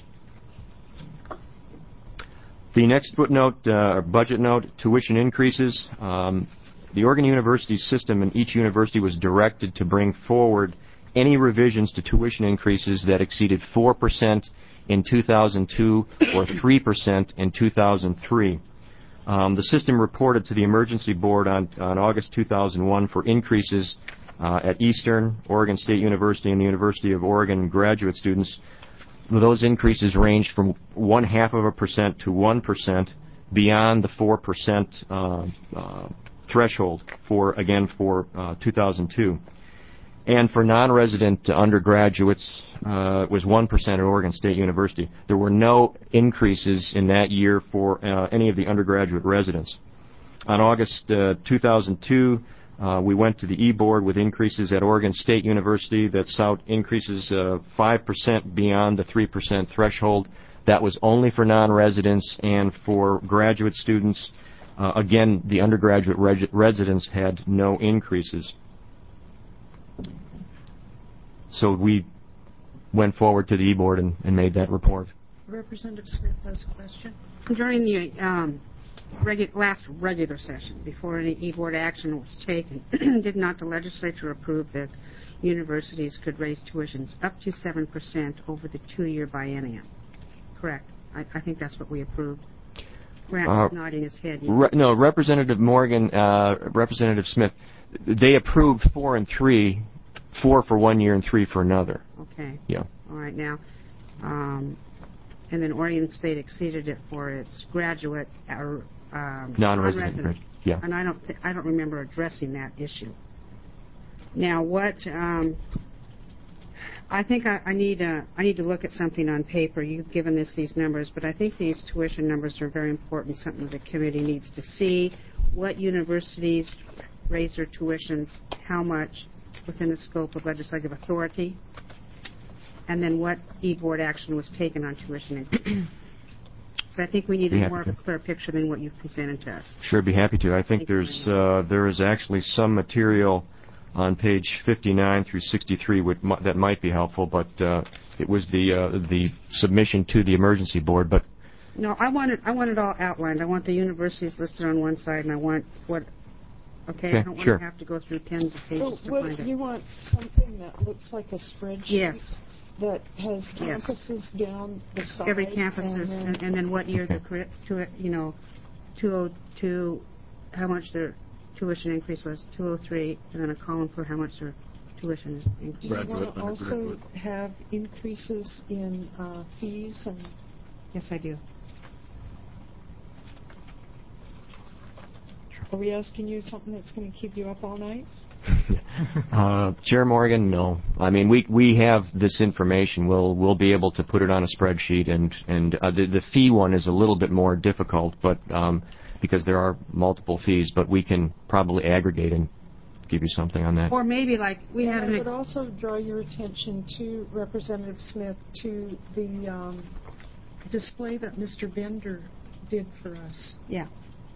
D: The next footnote, budget note, tuition increases. The Oregon University system, and each university was directed to bring forward any revisions to tuition increases that exceeded 4% in 2002 or 3% in 2003. The system reported to the emergency board on August 2001 for increases at Eastern, Oregon State University, and the University of Oregon graduate students. Those increases ranged from 0.5% to 1% beyond the 4% threshold for 2002. And for non-resident undergraduates, it was 1% at Oregon State University. There were no increases in that year for any of the undergraduate residents. On August 2002, we went to the E-Board with increases at Oregon State University that sought increases 5% beyond the 3% threshold. That was only for non-residents, and for graduate students, again, the undergraduate residents had no increases. So we went forward to the E-Board and made that report.
A: Representative Smith has a question.
C: During the last regular session, before any E-Board action was taken, did not the legislature approve that universities could raise tuitions up to 7% over the 2-year biennium? Correct. I think that's what we approved. Grant was nodding his head.
D: No, Representative Morgan, Representative Smith, they approved 4 and 3, 4 for 1 year and 3 for another.
C: Okay.
D: Yeah.
C: All right. Now, and then Oregon State exceeded it for its graduate or non-resident.
D: Yeah.
C: And I don't remember addressing that issue. Now, what I think I need to look at something on paper. You've given us these numbers, but I think these tuition numbers are very important. Something the committee needs to see. What universities raise their tuitions, how much within the scope of legislative authority, and then what E-Board action was taken on tuition increases. So I think we need more of a clear picture than what you've presented to us.
D: Sure, be happy to. I think there is actually some material on page 59 through 63 that might be helpful, but it was the submission to the emergency board. But
C: no, I want it all outlined. I want the universities listed on one side, and I want what. Okay, I don't want to have to go through tens of pages to find it.
A: You want something that looks like a spreadsheet?
C: Yes.
A: That has campuses down the side.
C: Every campus, and then what year the 202, how much their tuition increase was, 203, and then a column for how much their tuition increase.
A: Do you want to also have increases in fees? And
C: yes, I do.
A: Are we asking you something that's going to keep you up all night?
D: Chair Morgan, no. I mean, we have this information. We'll be able to put it on a spreadsheet, and the fee one is a little bit more difficult, but because there are multiple fees, but we can probably aggregate and give you something on that.
C: Or maybe like we have.
A: I would also draw your attention to Representative Smith to the display that Mr. Bender did for us.
C: Yeah.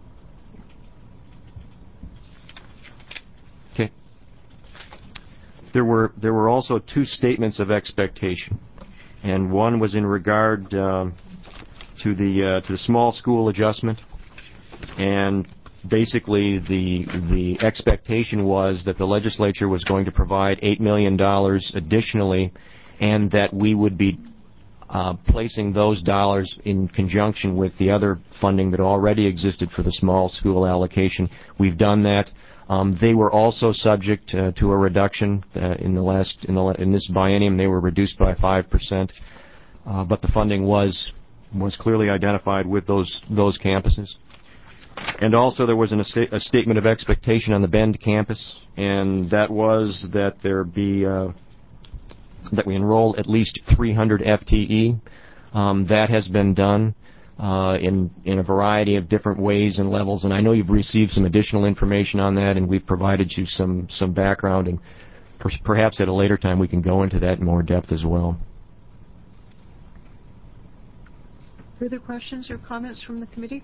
D: Okay. There were also 2 statements of expectation, and one was in regard to the small school adjustment, and basically the expectation was that the legislature was going to provide $8 million additionally, and that we would be placing those dollars in conjunction with the other funding that already existed for the small school allocation. We've done that. They were also subject to a reduction in this biennium. They were reduced by 5%, but the funding was clearly identified with those campuses. And also there was a statement of expectation on the Bend campus, and that was that that we enroll at least 300 FTE. That has been done in a variety of different ways and levels, and I know you've received some additional information on that, and we've provided you some background, and perhaps at a later time we can go into that in more depth as well.
A: Further questions or comments from the committee?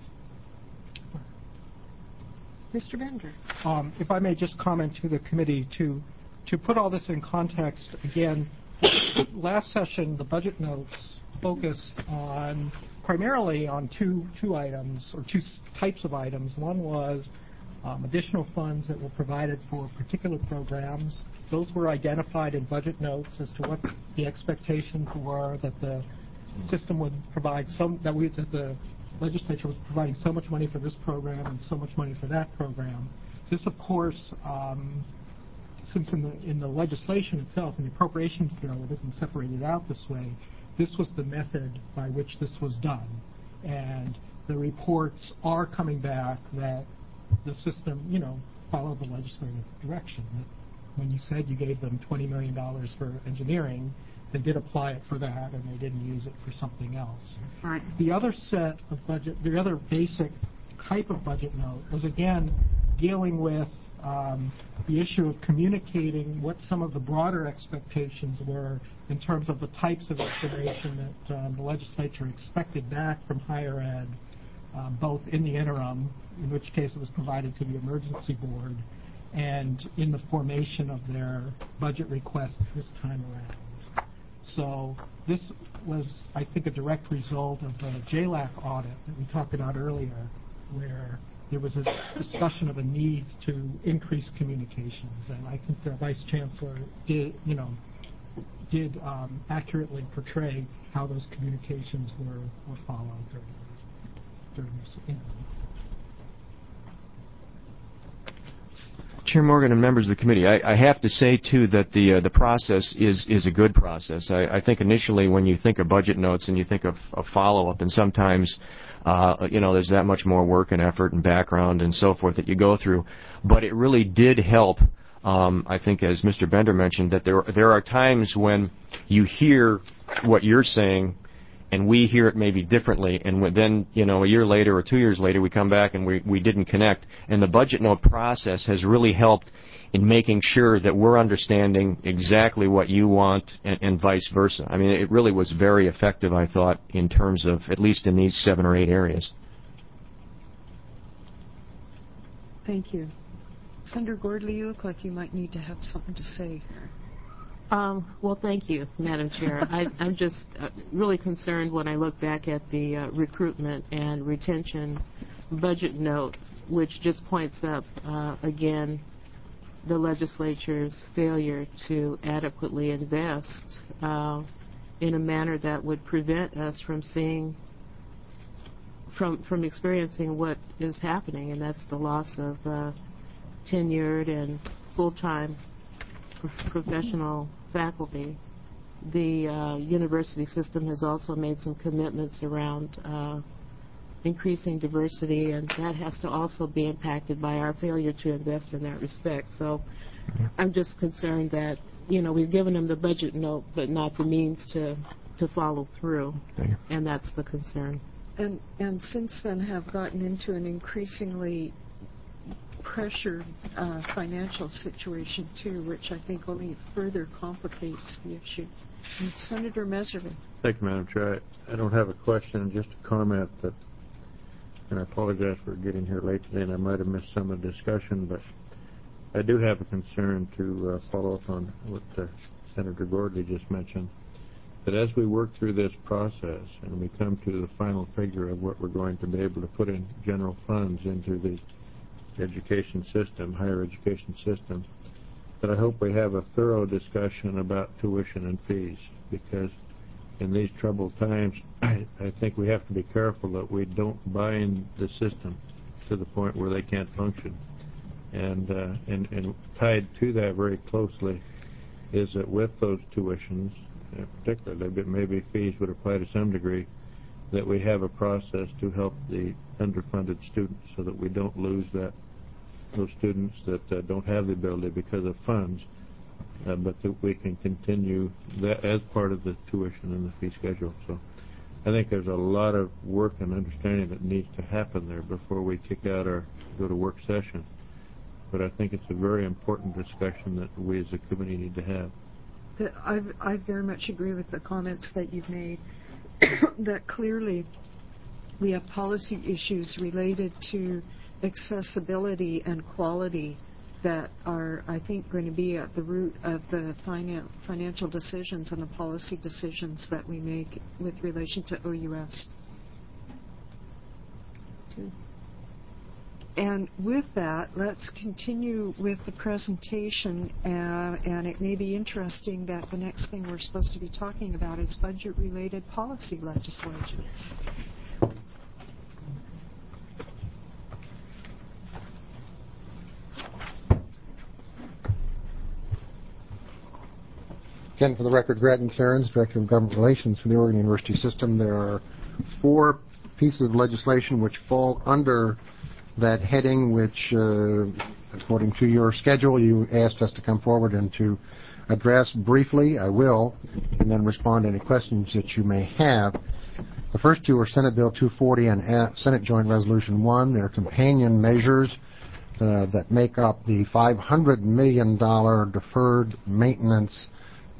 A: Mr. Bender.
B: If I may just comment to the committee to put all this in context again. Last session, the budget notes focused primarily on two items, or 2 types of items. One was additional funds that were provided for particular programs. Those were identified in budget notes as to what the expectations were, that the system would provide that the legislature was providing so much money for this program and so much money for that program. This, of course, since in the legislation itself, in the appropriations bill, it isn't separated out this way, this was the method by which this was done. And the reports are coming back that the system, followed the legislative direction. when you said you gave them $20 million for engineering, they did apply it for that, and they didn't use it for something else.
C: Right.
B: The other set of budget, the other basic type of budget note was, again, dealing with the issue of communicating what some of the broader expectations were in terms of the types of information that the legislature expected back from higher ed, both in the interim, in which case it was provided to the emergency board, and in the formation of their budget request this time around. So this was, I think, a direct result of the JLAC audit that we talked about earlier, where there was a discussion of a need to increase communications, and I think the Vice Chancellor did accurately portray how those communications were followed during this interim.
D: Chair Morgan and members of the committee, I have to say, too, that the process is a good process. I think initially when you think of budget notes and you think of follow-up, and sometimes, there's that much more work and effort and background and so forth that you go through. But it really did help, I think, as Mr. Bender mentioned, that there are times when you hear what you're saying and we hear it maybe differently, and then, a year later or 2 years later, we come back and we didn't connect. And the budget note process has really helped in making sure that we're understanding exactly what you want and vice versa. I mean, it really was very effective, I thought, in terms of, at least in these 7 or 8 areas.
A: Thank you. Senator Gordley, you look like you might need to have something to say here.
F: Well, thank you, Madam Chair. I'm just really concerned when I look back at the recruitment and retention budget note, which just points up, again, the legislature's failure to adequately invest in a manner that would prevent us from seeing, from experiencing what is happening, and that's the loss of tenured and full-time professional faculty. The university system has also made some commitments around increasing diversity, and that has to also be impacted by our failure to invest in that respect. So I'm just concerned that, we've given them the budget note, but not the means to follow through, and that's the concern.
A: And since then have gotten into an increasingly pressured financial situation, too, which I think only further complicates the issue. And Senator Meservey.
M: Thank you, Madam Chair. I don't have a question, just a comment that, and I apologize for getting here late today, and I might have missed some of the discussion, but I do have a concern to follow up on what Senator Gordley just mentioned, that as we work through this process and we come to the final figure of what we're going to be able to put in general funds into the education system, higher education system, that I hope we have a thorough discussion about tuition and fees, because in these troubled times, I think we have to be careful that we don't bind the system to the point where they can't function. And tied to that very closely is that with those tuitions, particularly, but maybe fees would apply to some degree, that we have a process to help the underfunded students so that we don't lose those students that don't have the ability because of funds, but that we can continue that as part of the tuition and the fee schedule. So I think there's a lot of work and understanding that needs to happen there before we kick out or go to work session. But I think it's a very important discussion that we as a committee need to have.
A: I very much agree with the comments that you've made, that clearly we have policy issues related to accessibility and quality that are, I think, going to be at the root of the financial decisions and the policy decisions that we make with relation to OUS. Okay. And with that, let's continue with the presentation, and it may be interesting that the next thing we're supposed to be talking about is budget-related policy legislation.
E: Again, for the record, Grattan Cairns, Director of Government Relations for the Oregon University System. There are 4 pieces of legislation which fall under that heading, which according to your schedule, you asked us to come forward and to address briefly. I will, and then respond to any questions that you may have. The first two are Senate Bill 240 and Senate Joint Resolution 1. They're companion measures that make up the $500 million deferred maintenance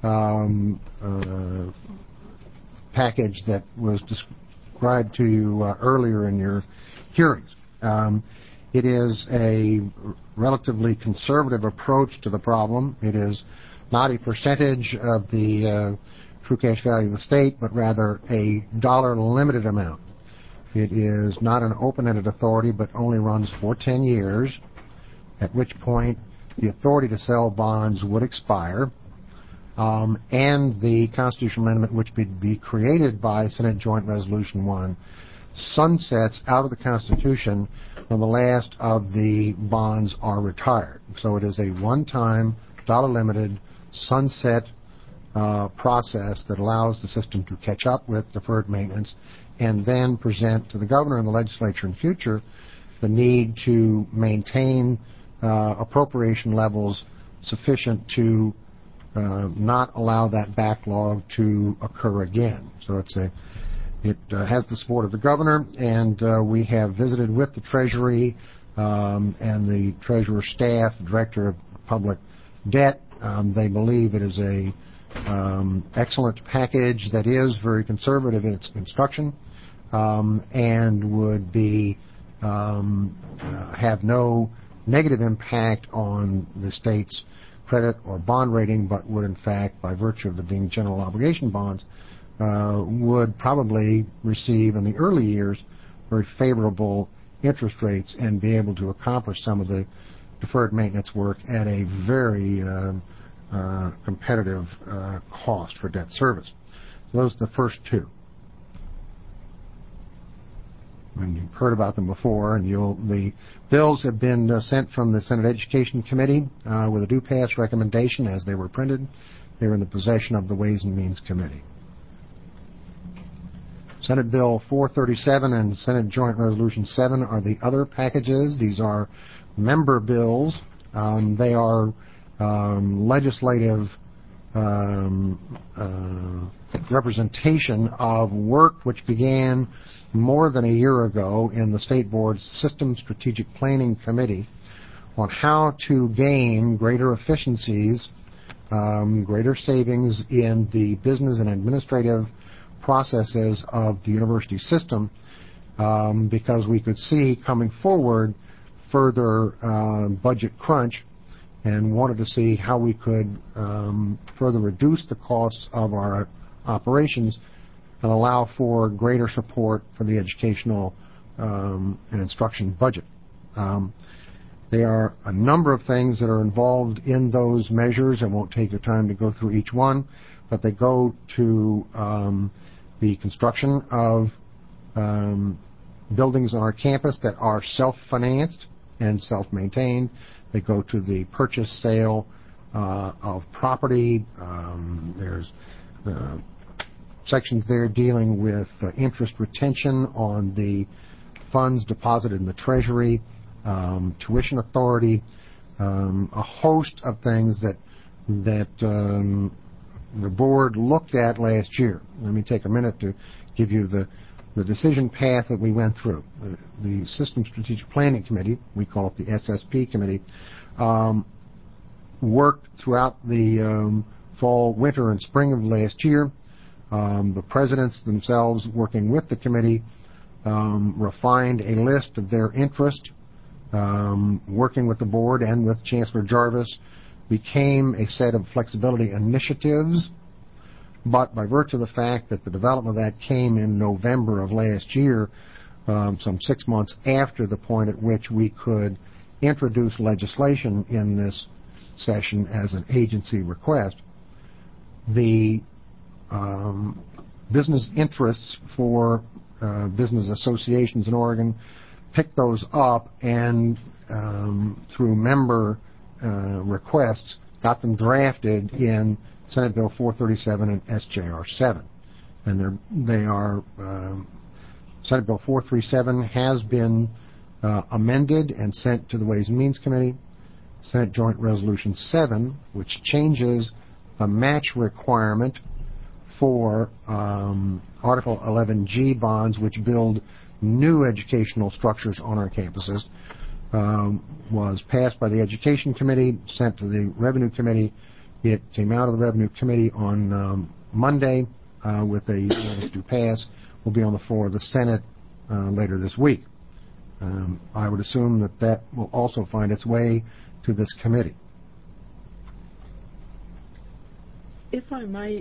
E: package that was described to you earlier in your hearings. It is a relatively conservative approach to the problem. It is not a percentage of the true cash value of the state, but rather a dollar-limited amount. It is not an open-ended authority, but only runs for 10 years, at which point the authority to sell bonds would expire, and the constitutional amendment which would be created by Senate Joint Resolution 1 sunsets out of the Constitution when the last of the bonds are retired. So it is a one-time, dollar-limited sunset process that allows the system to catch up with deferred maintenance and then present to the governor and the legislature in future the need to maintain appropriation levels sufficient to not allow that backlog to occur again. So it has the support of the governor, and we have visited with the Treasury and the Treasurer's staff, the Director of Public Debt. They believe it is a excellent package that is very conservative in its construction and would be have no negative impact on the state's credit or bond rating, but would in fact, by virtue of them being general obligation bonds, would probably receive in the early years very favorable interest rates and be able to accomplish some of the deferred maintenance work at a very competitive cost for debt service. So those are the first two. And you've heard about them before, and the bills have been sent from the Senate Education Committee with a do-pass recommendation as they were printed. They were in the possession of the Ways and Means Committee. Senate Bill 437 and Senate Joint Resolution 7 are the other packages. These are member bills. They are legislative representation of work which began more than a year ago in the State Board's System Strategic Planning Committee on how to gain greater efficiencies, greater savings in the business and administrative processes of the university system, because we could see coming forward further budget crunch and wanted to see how we could further reduce the costs of our operations and allow for greater support for the educational and instruction budget. There are a number of things that are involved in those measures. I won't take the time to go through each one, but they go to the construction of buildings on our campus that are self-financed and self-maintained. They go to the purchase, sale of property. There's sections there dealing with interest retention on the funds deposited in the Treasury, tuition authority, a host of things that the board looked at last year. Let me take a minute to give you the decision path that we went through. The System Strategic Planning Committee, we call it the SSP Committee, worked throughout the fall, winter, and spring of last year. The presidents themselves, working with the committee, refined a list of their interest, working with the board and with Chancellor Jarvis, became a set of flexibility initiatives. But by virtue of the fact that the development of that came in November of last year, some 6 months after the point at which we could introduce legislation in this session as an agency request, the business interests for business associations in Oregon picked those up and through member requests got them drafted in Senate Bill 437 and SJR 7. And they are Senate Bill 437 has been amended and sent to the Ways and Means Committee. Senate Joint Resolution 7, which changes the match requirement for Article 11G bonds, which build new educational structures on our campuses, was passed by the Education Committee, sent to the Revenue Committee. It came out of the Revenue Committee on Monday with a unanimous to pass. Will be on the floor of the Senate later this week. I would assume that that will also find its way to this committee.
A: If I might,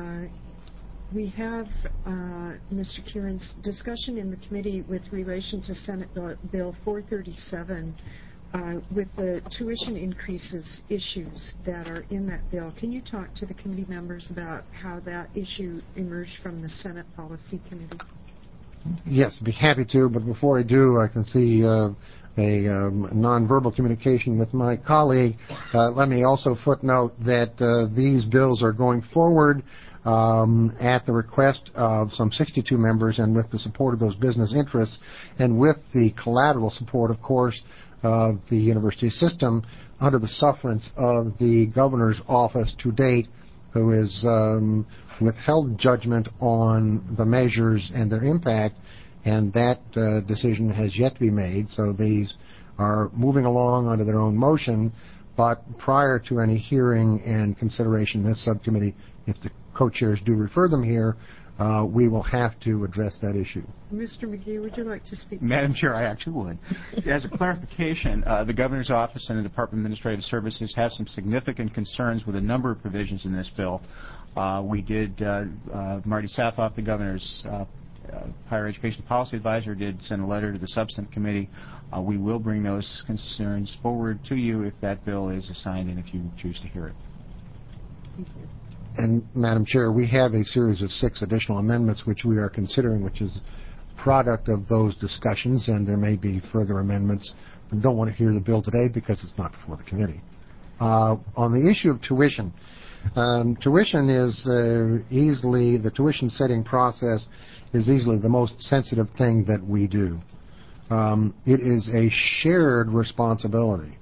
A: we have, Mr. Kieran's discussion in the committee with relation to Senate Bill 437 with the tuition increases issues that are in that bill. Can you talk to the committee members about how that issue emerged from the Senate Policy Committee?
E: Yes, I'd be happy to, but before I do, I can see a nonverbal communication with my colleague. Let me also footnote that these bills are going forward at the request of some 62 members and with the support of those business interests and with the collateral support, of course, of the university system under the sufferance of the governor's office to date, who has withheld judgment on the measures and their impact, and that decision has yet to be made. So these are moving along under their own motion, but prior to any hearing and consideration in this subcommittee, if the co-chairs do refer them here, we will have to address that issue.
A: Mr. McGee, would you like to speak?
N: Madam Chair, I actually would. As a clarification, the Governor's Office and the Department of Administrative Services have some significant concerns with a number of provisions in this bill. Marty Sathoff, the Governor's Higher Education Policy Advisor, did send a letter to the Substantive Committee. We will bring those concerns forward to you if that bill is assigned and if you choose to hear it.
A: Thank you.
E: And, Madam Chair, we have a series of 6 additional amendments which we are considering, which is a product of those discussions, and there may be further amendments. We don't want to hear the bill today because it's not before the committee. On the issue of tuition, tuition is the tuition setting process is easily the most sensitive thing that we do. It is a shared responsibility.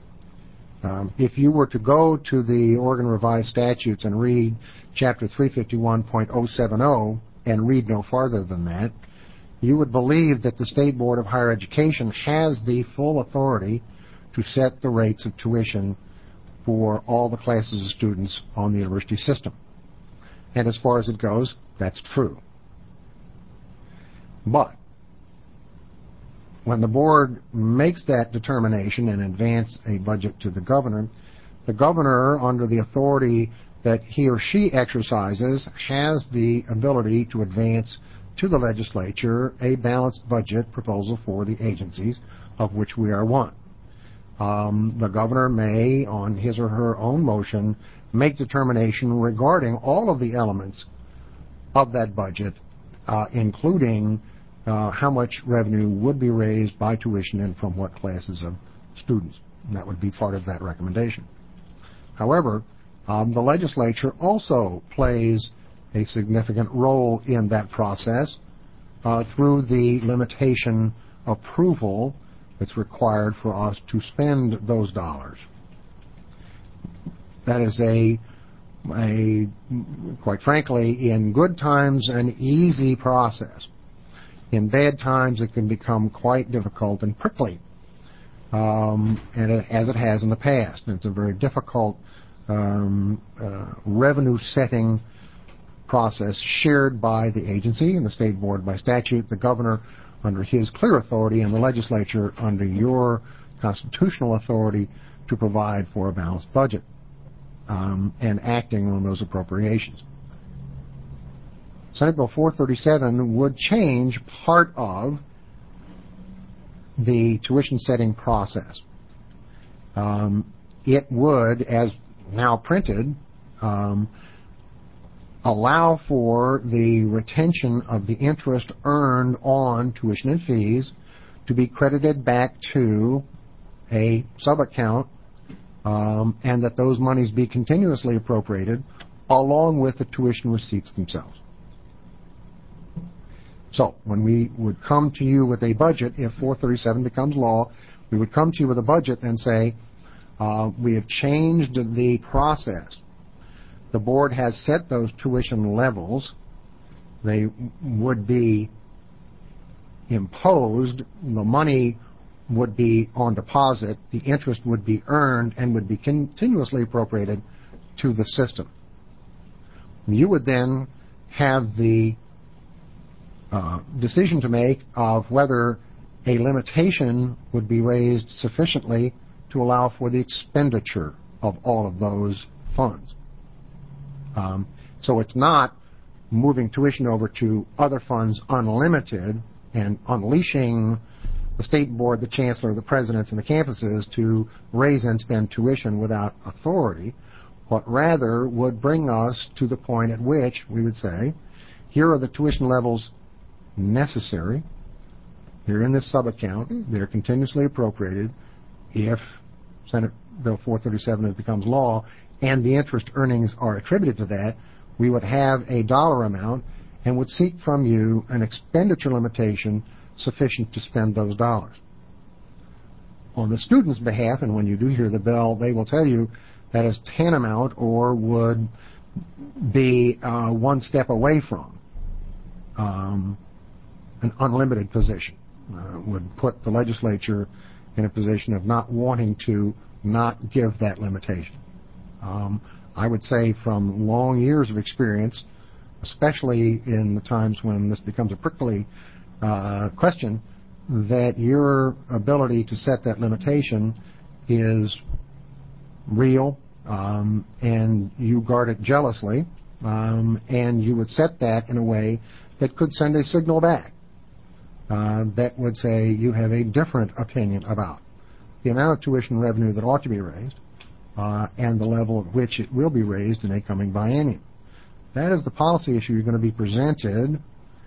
E: If you were to go to the Oregon Revised Statutes and read Chapter 351.070 and read no farther than that, you would believe that the State Board of Higher Education has the full authority to set the rates of tuition for all the classes of students on the university system. And as far as it goes, that's true. But when the board makes that determination and advance a budget to the governor, under the authority that he or she exercises, has the ability to advance to the legislature a balanced budget proposal for the agencies, of which we are one. The governor may, on his or her own motion, make determination regarding all of the elements of that budget, including how much revenue would be raised by tuition and from what classes of students. And that would be part of that recommendation. However, the legislature also plays a significant role in that process through the limitation approval that's required for us to spend those dollars. That is quite frankly, in good times, an easy process. In bad times, it can become quite difficult and prickly, as it has in the past. And it's a very difficult revenue-setting process shared by the agency and the State Board by statute, the governor under his clear authority, and the legislature under your constitutional authority to provide for a balanced budget and acting on those appropriations. Senate Bill 437 would change part of the tuition setting process. It would, as now printed, allow for the retention of the interest earned on tuition and fees to be credited back to a sub-account, and that those monies be continuously appropriated along with the tuition receipts themselves. So when we would come to you with a budget, if 437 becomes law, we would come to you with a budget and say, We have changed the process. The board has set those tuition levels. They would be imposed. The money would be on deposit. The interest would be earned and would be continuously appropriated to the system. You would then have the decision to make of whether a limitation would be raised sufficiently to allow for the expenditure of all of those funds. So it's not moving tuition over to other funds unlimited and unleashing the state board, the chancellor, the presidents, and the campuses to raise and spend tuition without authority, but rather would bring us to the point at which we would say, here are the tuition levels necessary. They're in this sub-account. They're continuously appropriated. If Senate Bill 437 becomes law and the interest earnings are attributed to that, we would have a dollar amount and would seek from you an expenditure limitation sufficient to spend those dollars. On the student's behalf, and when you do hear the bell, they will tell you that is tantamount or would be one step away from an unlimited position. Would put the legislature in a position of not wanting to not give that limitation. I would say from long years of experience, especially in the times when this becomes a prickly question, that your ability to set that limitation is real, and you guard it jealously, and you would set that in a way that could send a signal back that would say you have a different opinion about the amount of tuition revenue that ought to be raised and the level at which it will be raised in a coming biennium. That is the policy issue you're going to be presented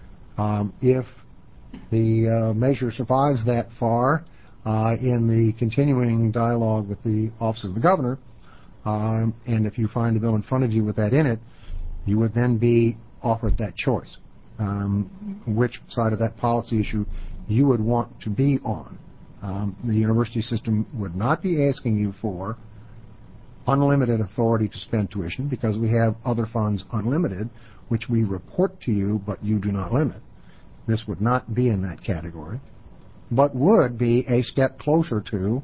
E: if the measure survives that far in the continuing dialogue with the Office of the Governor, and if you find a bill in front of you with that in it, you would then be offered that choice, which side of that policy issue you would want to be on. The university system would not be asking you for unlimited authority to spend tuition because we have other funds unlimited, which we report to you, but you do not limit. This would not be in that category, but would be a step closer to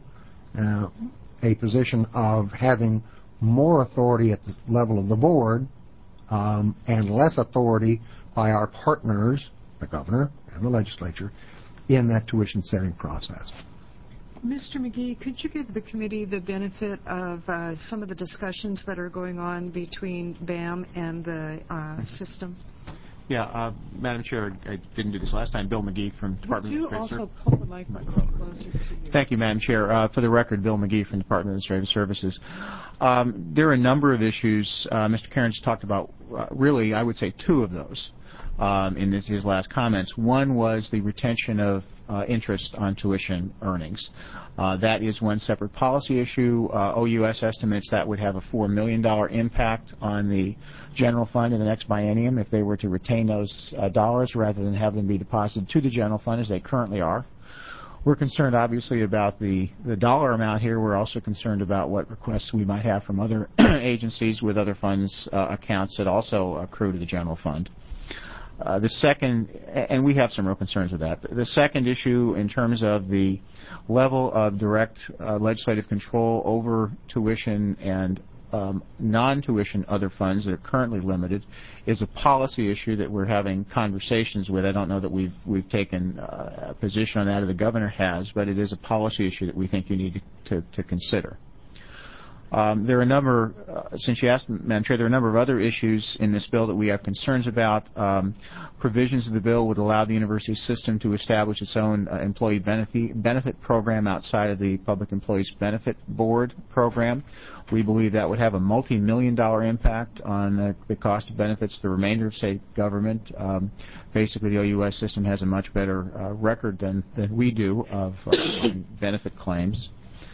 E: a position of having more authority at the level of the board and less authority by our partners, the governor and the legislature, in that tuition setting process.
A: Mr. McGee, could you give the committee the benefit of some of the discussions that are going on between BAM and the system?
N: Yeah, Madam Chair, I didn't do this last time. Bill McGee from Department of Administrative
A: Services. Could you also pull the microphone closer to you?
N: Thank you, Madam Chair. For the record, Bill McGee from Department of Administrative Services. There are a number of issues. Mr. Cairns talked about, really, I would say two of those in his last comments. One was the retention of interest on tuition earnings. That is one separate policy issue. OUS estimates that would have a $4 million impact on the general fund in the next biennium if they were to retain those dollars rather than have them be deposited to the general fund as they currently are. We're concerned, obviously, about the dollar amount here. We're also concerned about what requests we might have from other agencies with other funds accounts that also accrue to the general fund. The second, and we have some real concerns with that. The second issue in terms of the level of direct legislative control over tuition and non-tuition other funds that are currently limited is a policy issue that we're having conversations with. I don't know that we've taken a position on that or the governor has, but it is a policy issue that we think you need to consider. There are a number, since you asked, Madam Chair, there are a number of other issues in this bill that we have concerns about. Provisions of the bill would allow the university system to establish its own employee benefit program outside of the Public Employees Benefit Board program. We believe that would have a multi-million-dollar impact on the cost of benefits to the remainder of state government. Basically, the OUS system has a much better record than we do of benefit claims.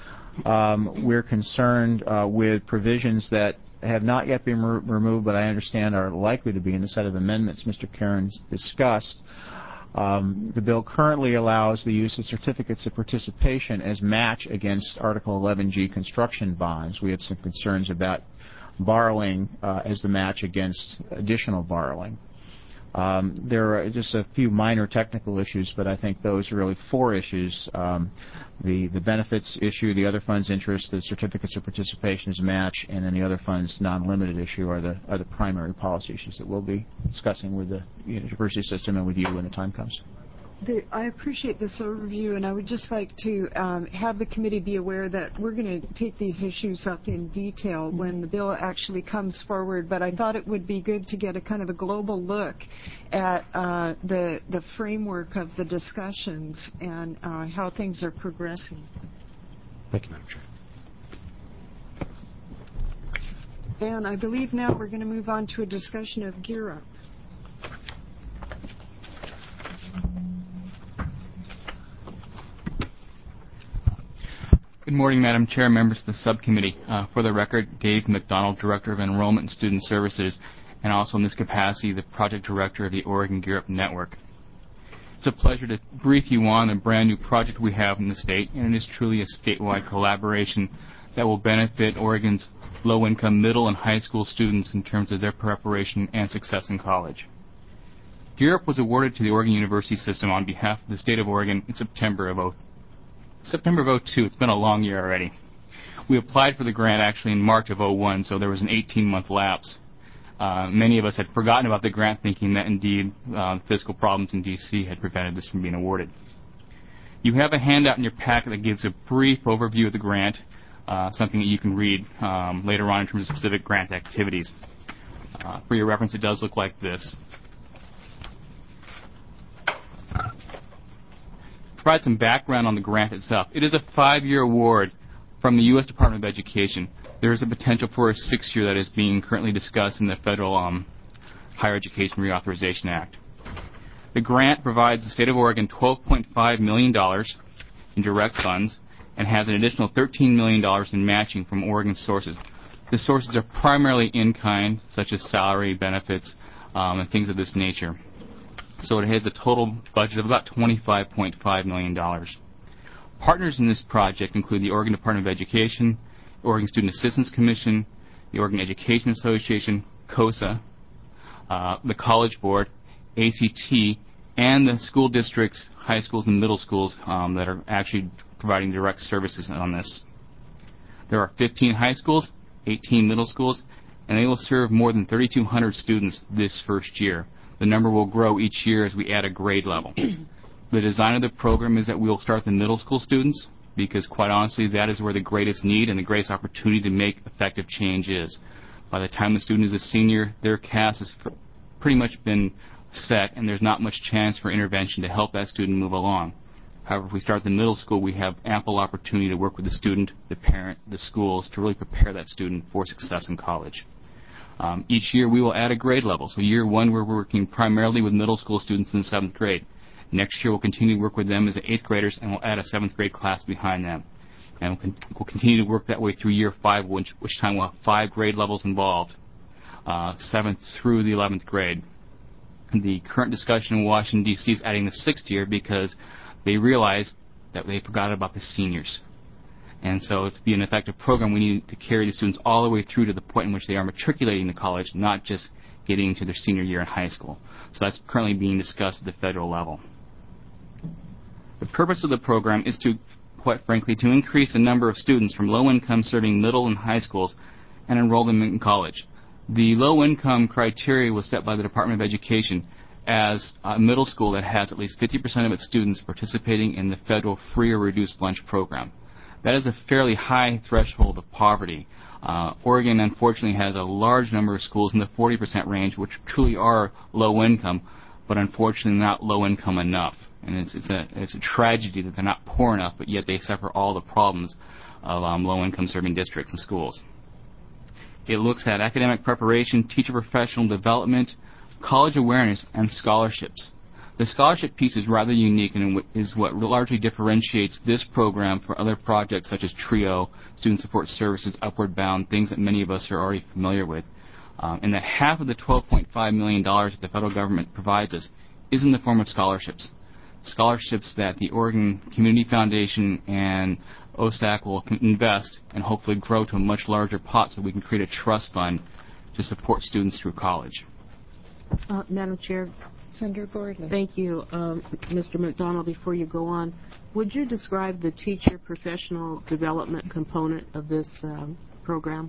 N: We're concerned with provisions that have not yet been removed, but I understand are likely to be in the set of amendments Mr. Cairns discussed, The bill currently allows the use of certificates of participation as match against Article 11G construction bonds. We have some concerns about borrowing as the match against additional borrowing. There are just a few minor technical issues, but I think those are really four issues. The benefits issue, the other funds interest, the certificates of participation as match, and then the other funds non-limited issue are the primary policy issues that we'll be discussing with the university system and with you when the time comes.
A: I appreciate this overview, and I would just like to have the committee be aware that we're going to take these issues up in detail when the bill actually comes forward. But I thought it would be good to get a kind of a global look at the framework of the discussions and how things are progressing.
E: Thank you, Madam Chair.
A: And I believe now we're going to move on to a discussion of Gear Up.
O: Good morning, Madam Chair, members of the subcommittee. For the record, Dave McDonald, Director of Enrollment and Student Services, and also in this capacity, the Project Director of the Oregon Gear Up Network. It's a pleasure to brief you on a brand new project we have in the state, and it is truly a statewide collaboration that will benefit Oregon's low-income middle and high school students in terms of their preparation and success in college. Gear Up was awarded to the Oregon University System on behalf of the state of Oregon in September of 2002. It's been a long year already. We applied for the grant actually in March of 2001, so there was an 18-month lapse. Many of us had forgotten about the grant, thinking that indeed fiscal problems in D.C. had prevented this from being awarded. You have a handout in your packet that gives a brief overview of the grant, something that you can read later on in terms of specific grant activities. For your reference, it does look like this. Provide some background on the grant itself. It is a 5-year award from the U.S. Department of Education. There is a potential for a 6th year that is being currently discussed in the Federal Higher Education Reauthorization Act. The grant provides the state of Oregon $12.5 million in direct funds and has an additional $13 million in matching from Oregon sources. The sources are primarily in-kind, such as salary, benefits, and things of this nature. So it has a total budget of about $25.5 million. Partners in this project include the Oregon Department of Education, the Oregon Student Assistance Commission, the Oregon Education Association, COSA, the College Board, ACT, and the school districts, high schools, and middle schools that are actually providing direct services on this. There are 15 high schools, 18 middle schools, and they will serve more than 3,200 students this first year. The number will grow each year as we add a grade level. The design of the program is that we will start the middle school students because, quite honestly, that is where the greatest need and the greatest opportunity to make effective change is. By the time the student is a senior, their cast has pretty much been set, and there's not much chance for intervention to help that student move along. However, if we start the middle school, we have ample opportunity to work with the student, the parent, the schools to really prepare that student for success in college. Each year we will add a grade level. So year 1 we're working primarily with middle school students in 7th grade. Next year we'll continue to work with them as 8th graders, and we'll add a 7th grade class behind them. And we'll continue to work that way through year 5, which time we'll have 5 grade levels involved, 7th through the 11th grade. The current discussion in Washington, D.C. is adding the 6th year because they realize that they forgot about the seniors. And so to be an effective program, we need to carry the students all the way through to the point in which they are matriculating to college, not just getting into their senior year in high school. So that's currently being discussed at the federal level. The purpose of the program is to, quite frankly, to increase the number of students from low-income serving middle and high schools and enroll them in college. The low-income criteria was set by the Department of Education as a middle school that has at least 50% of its students participating in the federal free or reduced lunch program. That is a fairly high threshold of poverty. Oregon, unfortunately, has a large number of schools in the 40% range, which truly are low income, but unfortunately not low income enough. And it's a tragedy that they're not poor enough, but yet they suffer all the problems of low income serving districts and schools. It looks at academic preparation, teacher professional development, college awareness, and scholarships. The scholarship piece is rather unique and is what largely differentiates this program from other projects such as TRIO, Student Support Services, Upward Bound, things that many of us are already familiar with. And that half of the $12.5 million that the federal government provides us is in the form of scholarships. Scholarships that the Oregon Community Foundation and OSAC will invest and hopefully grow to a much larger pot so we can create a trust fund to support students through college.
F: Madam Chair.
A: Senator Gordley.
F: Thank you, Mr. McDonald. Before you go on, would you describe the teacher professional development component of this program?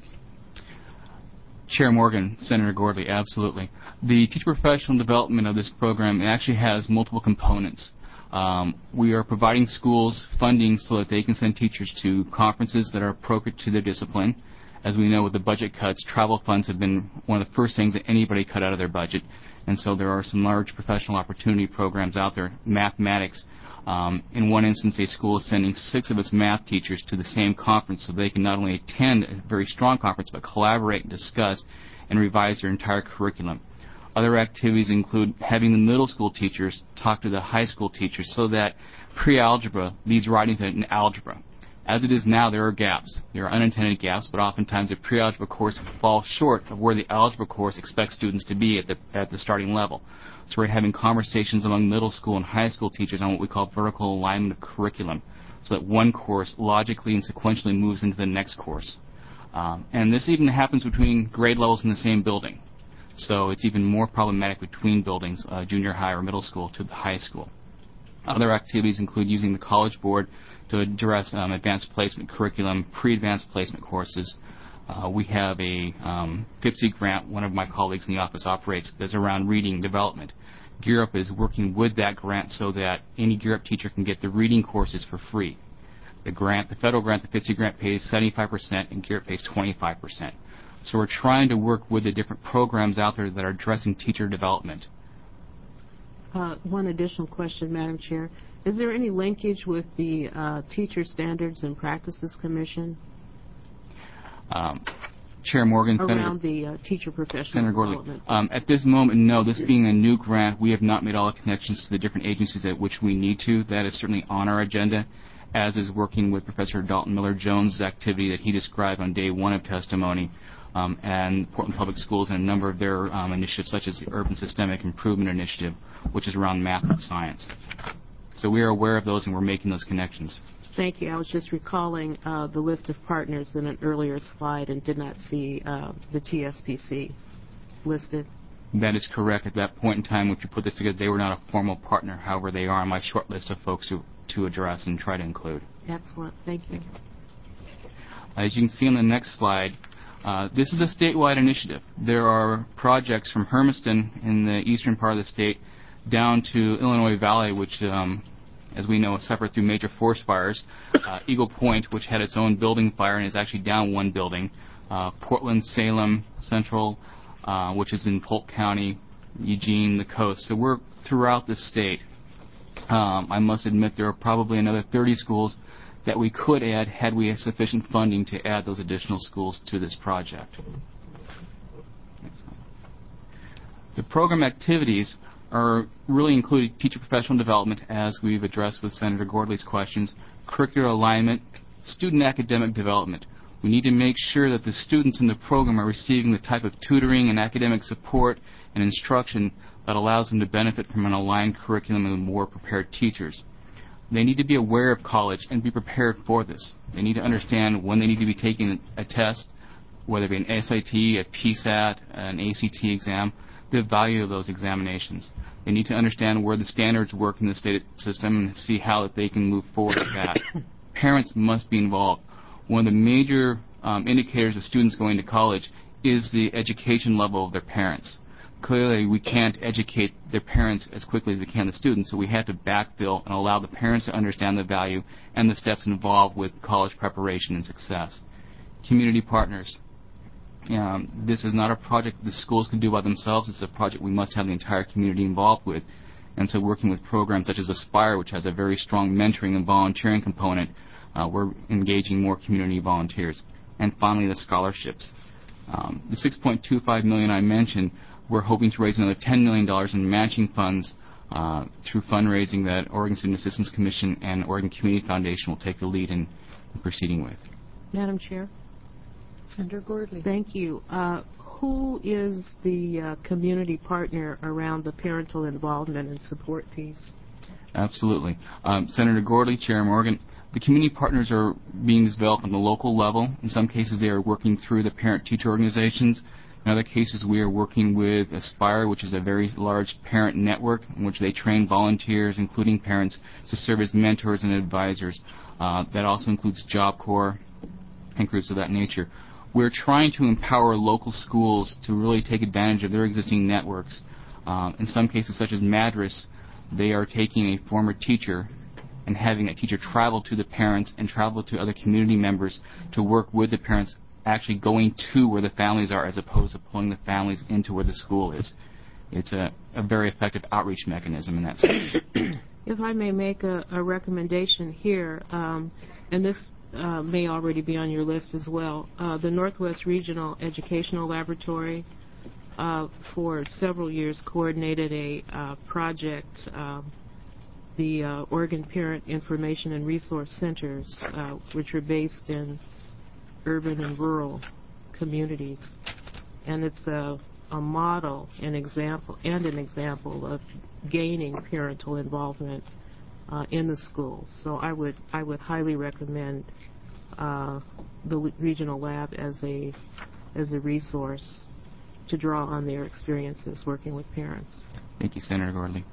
O: Chair Morgan, Senator Gordley, absolutely. The teacher professional development of this program actually has multiple components. We are providing schools funding so that they can send teachers to conferences that are appropriate to their discipline. As we know, with the budget cuts, travel funds have been one of the first things that anybody cut out of their budget. And so there are some large professional opportunity programs out there. Mathematics, in one instance, a school is sending 6 of its math teachers to the same conference so they can not only attend a very strong conference, but collaborate and discuss and revise their entire curriculum. Other activities include having the middle school teachers talk to the high school teachers so that pre-algebra leads right into algebra. As it is now, there are gaps. There are unintended gaps, but oftentimes the pre-algebra course falls short of where the algebra course expects students to be at the starting level. So we're having conversations among middle school and high school teachers on what we call vertical alignment of curriculum, so that one course logically and sequentially moves into the next course. And this even happens between grade levels in the same building. So it's even more problematic between buildings, junior high or middle school to the high school. Other activities include using the College Board to address advanced placement curriculum, pre-advanced placement courses. We have a FIPSE grant one of my colleagues in the office operates that's around reading development. Gear Up is working with that grant so that any Gear Up teacher can get the reading courses for free. The federal grant, the FIPSE grant pays 75% and Gear Up pays 25%. So we're trying to work with the different programs out there that are addressing teacher development.
F: One additional question, Madam Chair. Is there any linkage with the Teacher Standards and Practices Commission?
O: Chair Morgan,
F: around the teacher professional
O: Senator
F: development.
O: Gordley. At this moment, no. This being a new grant, we have not made all the connections to the different agencies at which we need to. That is certainly on our agenda, as is working with Professor Dalton Miller-Jones' activity that he described on day 1 of testimony, and Portland Public Schools and a number of their initiatives, such as the Urban Systemic Improvement Initiative, which is around math and science. So we are aware of those and we're making those connections.
F: Thank you. I was just recalling the list of partners in an earlier slide and did not see the TSPC listed.
O: That is correct. At that point in time, when you put this together, they were not a formal partner. However, they are on my short list of folks to address and try to include.
F: Excellent. Thank you.
O: As you can see on the next slide, this is a statewide initiative. There are projects from Hermiston in the eastern part of the state down to Illinois Valley, which, as we know, suffered through major forest fires. Eagle Point, which had its own building fire and is actually down one building. Portland, Salem, Central, which is in Polk County, Eugene, the coast. So we're throughout the state. I must admit there are probably another 30 schools that we could add had we had sufficient funding to add those additional schools to this project. The program activities are really including teacher professional development, as we've addressed with Senator Gordley's questions, curricular alignment, student academic development. We need to make sure that the students in the program are receiving the type of tutoring and academic support and instruction that allows them to benefit from an aligned curriculum and more prepared teachers. They need to be aware of college and be prepared for this. They need to understand when they need to be taking a test, whether it be an SAT, a PSAT, an ACT exam, the value of those examinations. They need to understand where the standards work in the state system and see how they can move forward with that. Parents must be involved. One of the major indicators of students going to college is the education level of their parents. Clearly, we can't educate their parents as quickly as we can the students, so we have to backfill and allow the parents to understand the value and the steps involved with college preparation and success. Community partners. This is not a project the schools can do by themselves. It's a project we must have the entire community involved with. And so working with programs such as Aspire, which has a very strong mentoring and volunteering component, we're engaging more community volunteers. And finally, the scholarships. The $6.25 million I mentioned, we're hoping to raise another $10 million in matching funds through fundraising that Oregon Student Assistance Commission and Oregon Community Foundation will take the lead in proceeding with.
F: Madam Chair.
A: Senator Gordley.
F: Thank you. who is the community partner around the parental involvement and support piece?
O: Absolutely. Senator Gordley, Chair Morgan, the community partners are being developed on the local level. In some cases, they are working through the parent-teacher organizations. In other cases, we are working with Aspire, which is a very large parent network in which they train volunteers, including parents, to serve as mentors and advisors. That also includes Job Corps and groups of that nature. We're trying to empower local schools to really take advantage of their existing networks. In some cases, such as Madras, they are taking a former teacher and having that teacher travel to the parents and travel to other community members to work with the parents, actually going to where the families are as opposed to pulling the families into where the school is. It's a very effective outreach mechanism in that sense.
F: If I may make a recommendation here, and this may already be on your list as well, the Northwest Regional Educational Laboratory for several years coordinated a project, the Oregon Parent Information and Resource Centers, which are based in urban and rural communities. And it's a model, an example of gaining parental involvement in the schools. So I would highly recommend the regional lab as a resource to draw on their experiences working with parents.
O: Thank you, Senator Gordley.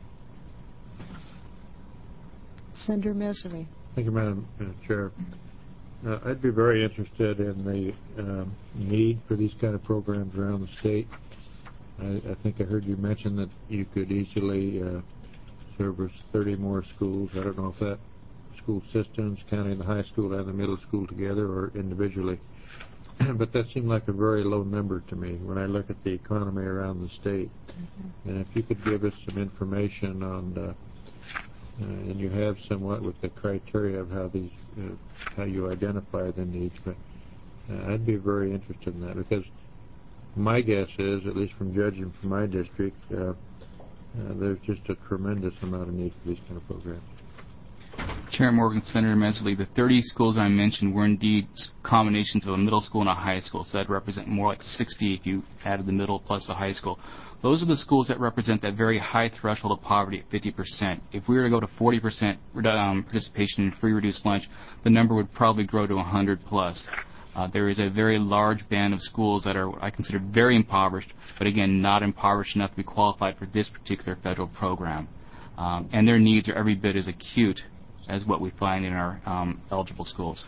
A: Senator Mesri.
M: Thank you, Madam Chair. I'd be very interested in the need for these kind of programs around the state. I think I heard you mention that you could easily service 30 more schools. I don't know if that school systems, counting the high school and the middle school together or individually. But that seemed like a very low number to me when I look at the economy around the state. Mm-hmm. And if you could give us some information on, and you have somewhat with the criteria of how these, how you identify the needs, but I'd be very interested in that because my guess is, at least from judging from my district, there's just a tremendous amount of need for these kind of programs.
O: Chair Morgan, Senator Messerly, the 30 schools I mentioned were indeed combinations of a middle school and a high school, so that would represent more like 60 if you added the middle plus the high school. Those are the schools that represent that very high threshold of poverty at 50%. If we were to go to 40% participation in free reduced lunch, the number would probably grow to 100 plus. There is a very large band of schools that are, I consider, very impoverished, but again, not impoverished enough to be qualified for this particular federal program. And their needs are every bit as acute as what we find in our eligible schools.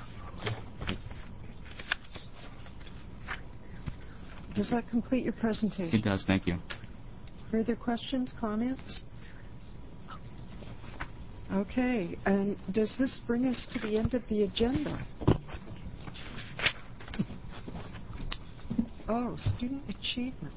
A: Does that complete your presentation?
O: It does, thank you.
A: Further questions, comments? Okay, and does this bring us to the end of the agenda? Oh, student achievement.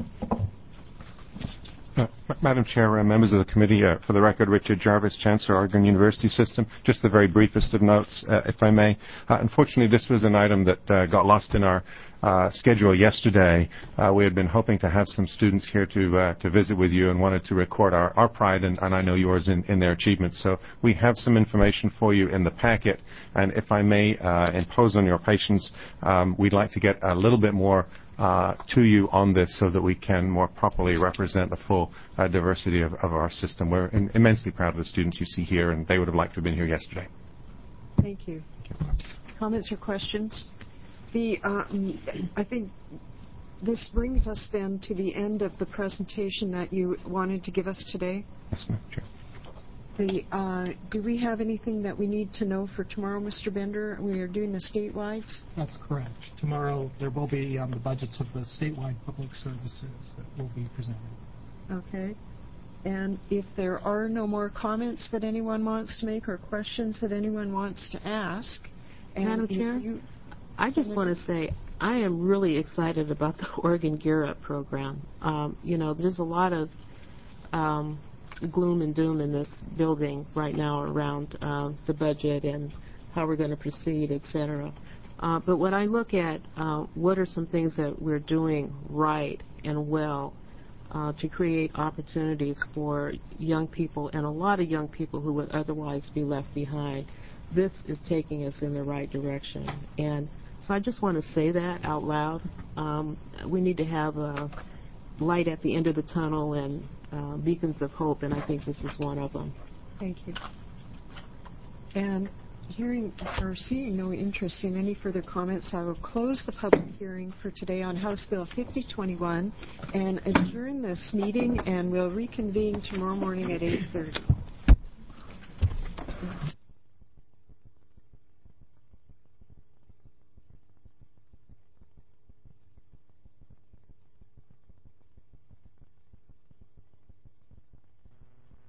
G: Madam Chair, members of the committee, for the record, Richard Jarvis, Chancellor, Oregon University System. Just the very briefest of notes, if I may. Unfortunately, this was an item that got lost in our schedule yesterday. We had been hoping to have some students here to visit with you and wanted to record our pride and I know yours in their achievements. So we have some information for you in the packet, and if I may impose on your patience, we'd like to get a little bit more to you on this so that we can more properly represent the full diversity of our system. We're immensely proud of the students you see here, and they would have liked to have been here yesterday.
A: Thank you. Comments or questions? I think this brings us then to the end of the presentation that you wanted to give us today.
G: Yes, ma'am. Sure.
A: Do we have anything that we need to know for tomorrow, Mr. Bender? We are doing the statewide.
B: That's correct. Tomorrow there will be the budgets of the statewide public services that will be presented.
A: Okay. And if there are no more comments that anyone wants to make or questions that anyone wants to ask,
F: Madam Chair, I just want to say I am really excited about the Oregon Gear Up program. There's a lot of gloom and doom in this building right now around the budget and how we're going to proceed, etc. But when I look at what are some things that we're doing right and well to create opportunities for young people and a lot of young people who would otherwise be left behind, this is taking us in the right direction. And So I just want to say that out loud. We need to have a light at the end of the tunnel and beacons of hope, and I think this is one of them.
A: Thank you. And hearing or seeing no interest in any further comments, I will close the public hearing for today on House Bill 5021 and adjourn this meeting, and we'll reconvene tomorrow morning at 8:30.